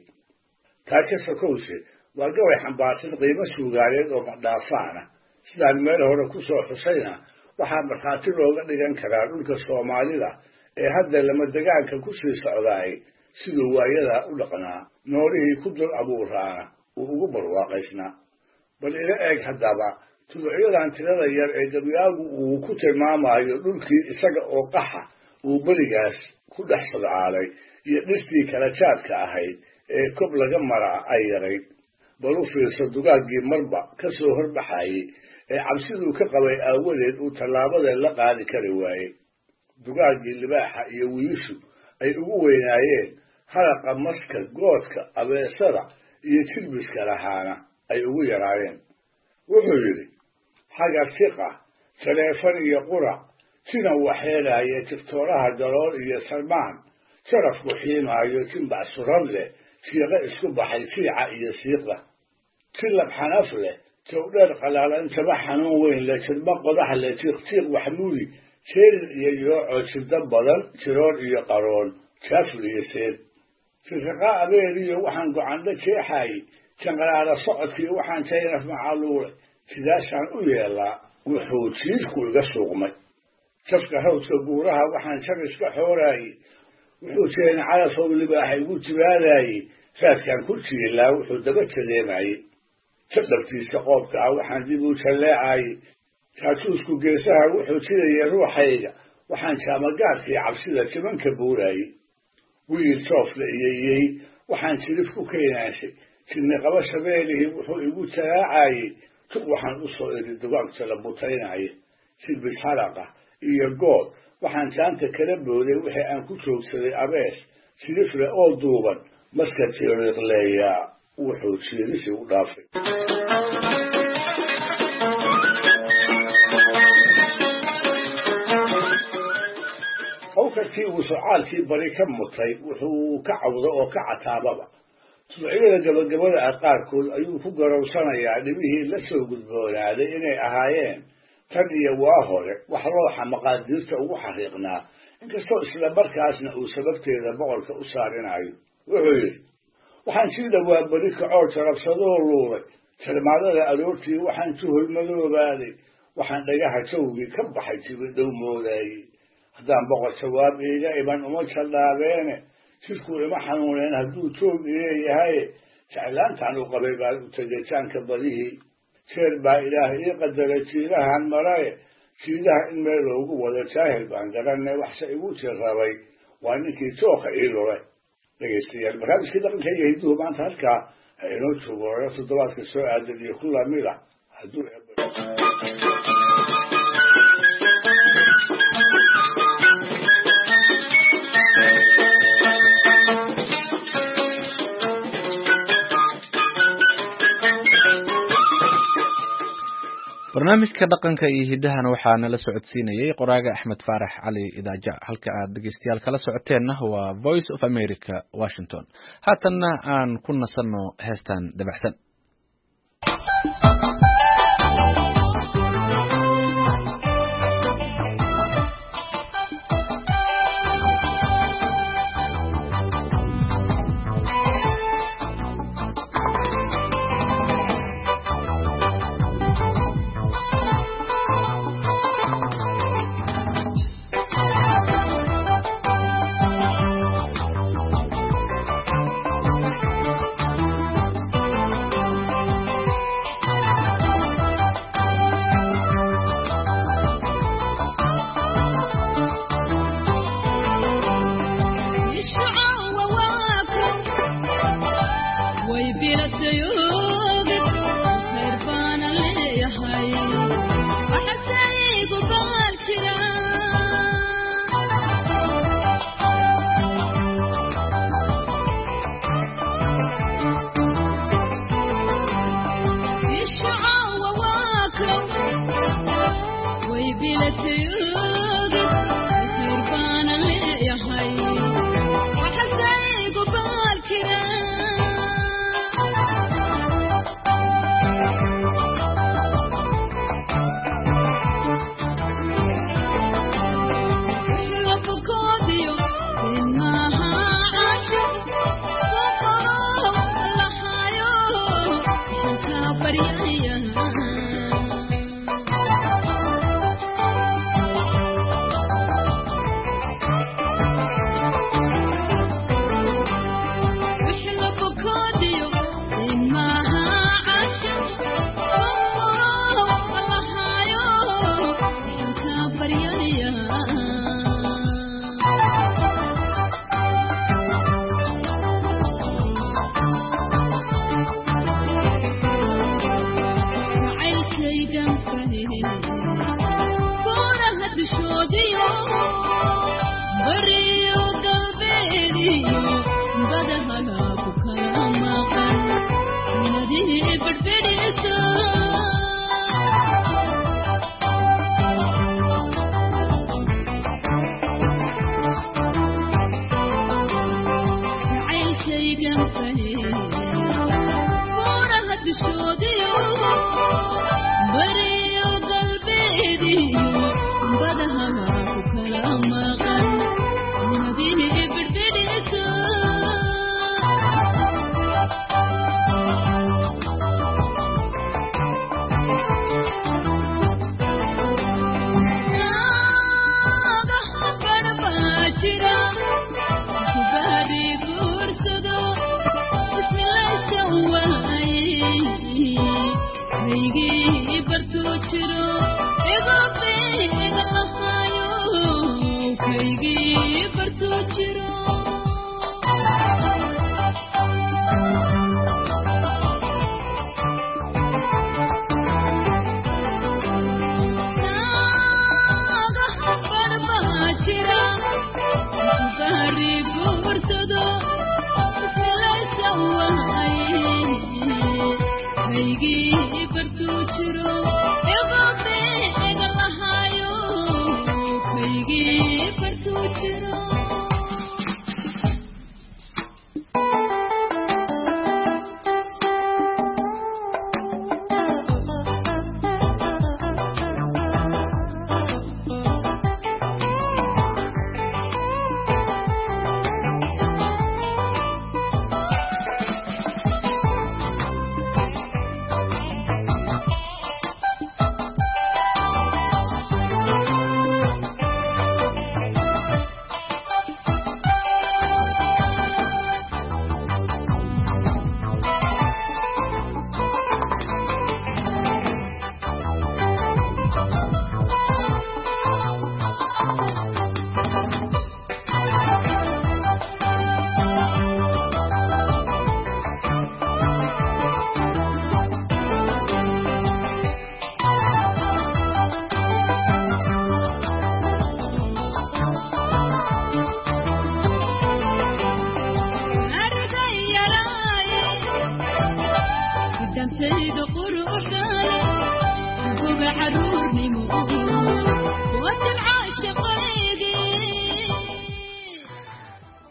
Speaker 4: taa ka sokowse waa gabay xambaarsan qiimo suugaaneed oo madhaafaana sidaan meel hore ku soo xusayna waxaa markhaati looga dhigan karaa dhulka soomaalida ee hadda lama degaanka ku sii socdaay siduu waayadaa u dhaqnaa noolihii ku dul abuuraana uu ugu barwaaqaysnaa bal ila eeg haddaba tuducyadan tirada yar ee gabyaagu uu ku tilmaamayo dhulkii isaga oo qaxa uu berigaas ku dhex sodcaalay iyo dhistii kala jaadka ahayd ee kob laga maraa ay yarayd bal u fiirso dugaaggii marba ka soo horbaxayey ee cabsiduu ka qabay aawadeed uu tallaabada la qaadi kari waayey dugaaggii libaaxa iyo wiishu ay ugu weynaayeen halaqa maska goodka abeesada iyo jilbiska lahaana ay ugu yaraayeen wuxuu yidhi xaga tiqa taleefan iyo qurac tina waxeelaaye tigtooraha dalool iyo salmaan sharafku xiimaayo jimbac surad leh siiqo isku baxay fiica iyo siiqda jilab xanaf leh towdheer qalaalan taba xanuun weyn leh jirba qodax leh tiiqtiiq waxmuudi jeelil iyo yooco jirda badan jiroor iyo qaroon jaafur iyo seer firriqa abeeriyo waxaan gocandho jeexaayey janqaraara socodkii waxaan jaynaf macaluule sidaasaan u yeelaa wuxuu jiifku iga suuqmay jafka hawdka guuraha waxaan jar iska xooraayey wuxuu jeena calafow libaaxa igu jibaadaayey raadkaan ku jiilaa wuxuu daba jadeemayey jadhabtiisa qoobka ah waxaan dib u jalleecaayey jaajuusku geesaha wuxuu jidaya ruuxayga waxaan jaamagaadkii cabsida jimanka buuraayey wiil joofle iyo yey waxaan jirif ku keenaashay jirni qaba shabeelihii wuxuu igu jalaacayey tuq waxaan u soo iri dugaagta la butaynaya silbis xalaqa iyo good waxaan jaanta kala booday wixii aan ku joogsaday abees sirifle oo duuban maska tiiriiqleeyaa wuxuu jiirisi u dhaafay hawkarkii uu socaalkii bari ka mutay wuxuu ka cawdo oo ka cataababa tuducyada gabagabada ah qaarkood ayuu ku garowsanayaa dhibihii la soo gudboonaaday inay ahaayeen tan iyo waa hore wax looxa maqaadiirta ugu xariiqnaa inkastoo isla markaasna uu sababteeda boqorka u saarinayo wuxuu yidhi waxaan sii dhowaa beri kacoo jarabsadoo luuday jarmaadada aroortii waxaan juhoy madoobaaday waxaan dhagaha jawgii ka baxay jibidhow moodaayey haddaan boqor jawaab iiga iman uma jaldhaabeene jidkuu ima xanuuneen hadduu joog ileeyahaye jeclaantaan u qabay baan u tegay jaanka badihii jeer baa ilaah ii qadaray jiidahan maraye jiidaha in meel loogu wado jaahil baan garanay waxse igu jirrabay waa ninkii jooka ii lulay dhegaystayaal barnaamijkii dhaqanka iyo hidduhu maanta halkaa ha inoo joogo oyo toddobaadka soo aadan iyo ku lamida hadduu
Speaker 1: barnaamijka dhaqanka iyo hidahana waxaa nala socodsiinayay qoraaga axmed faarax cali idaaja halka aad dhegeystayaal kala socoteenna waa voice of america washington haatanna aan ku nasanno heestan dabacsan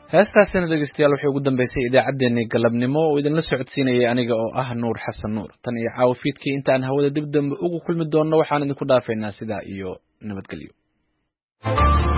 Speaker 1: heestaasina dhegeystayaal waxay ugu dambeysay idaacaddeenii galabnimo oo idinla socodsiinayay aniga oo ah nuur xasan nuur tan iyo caawa fiidkii intaan hawada dib dambe ugu kulmi doonno waxaan idinku dhaafaynaa sidaa iyo nabadgelyo.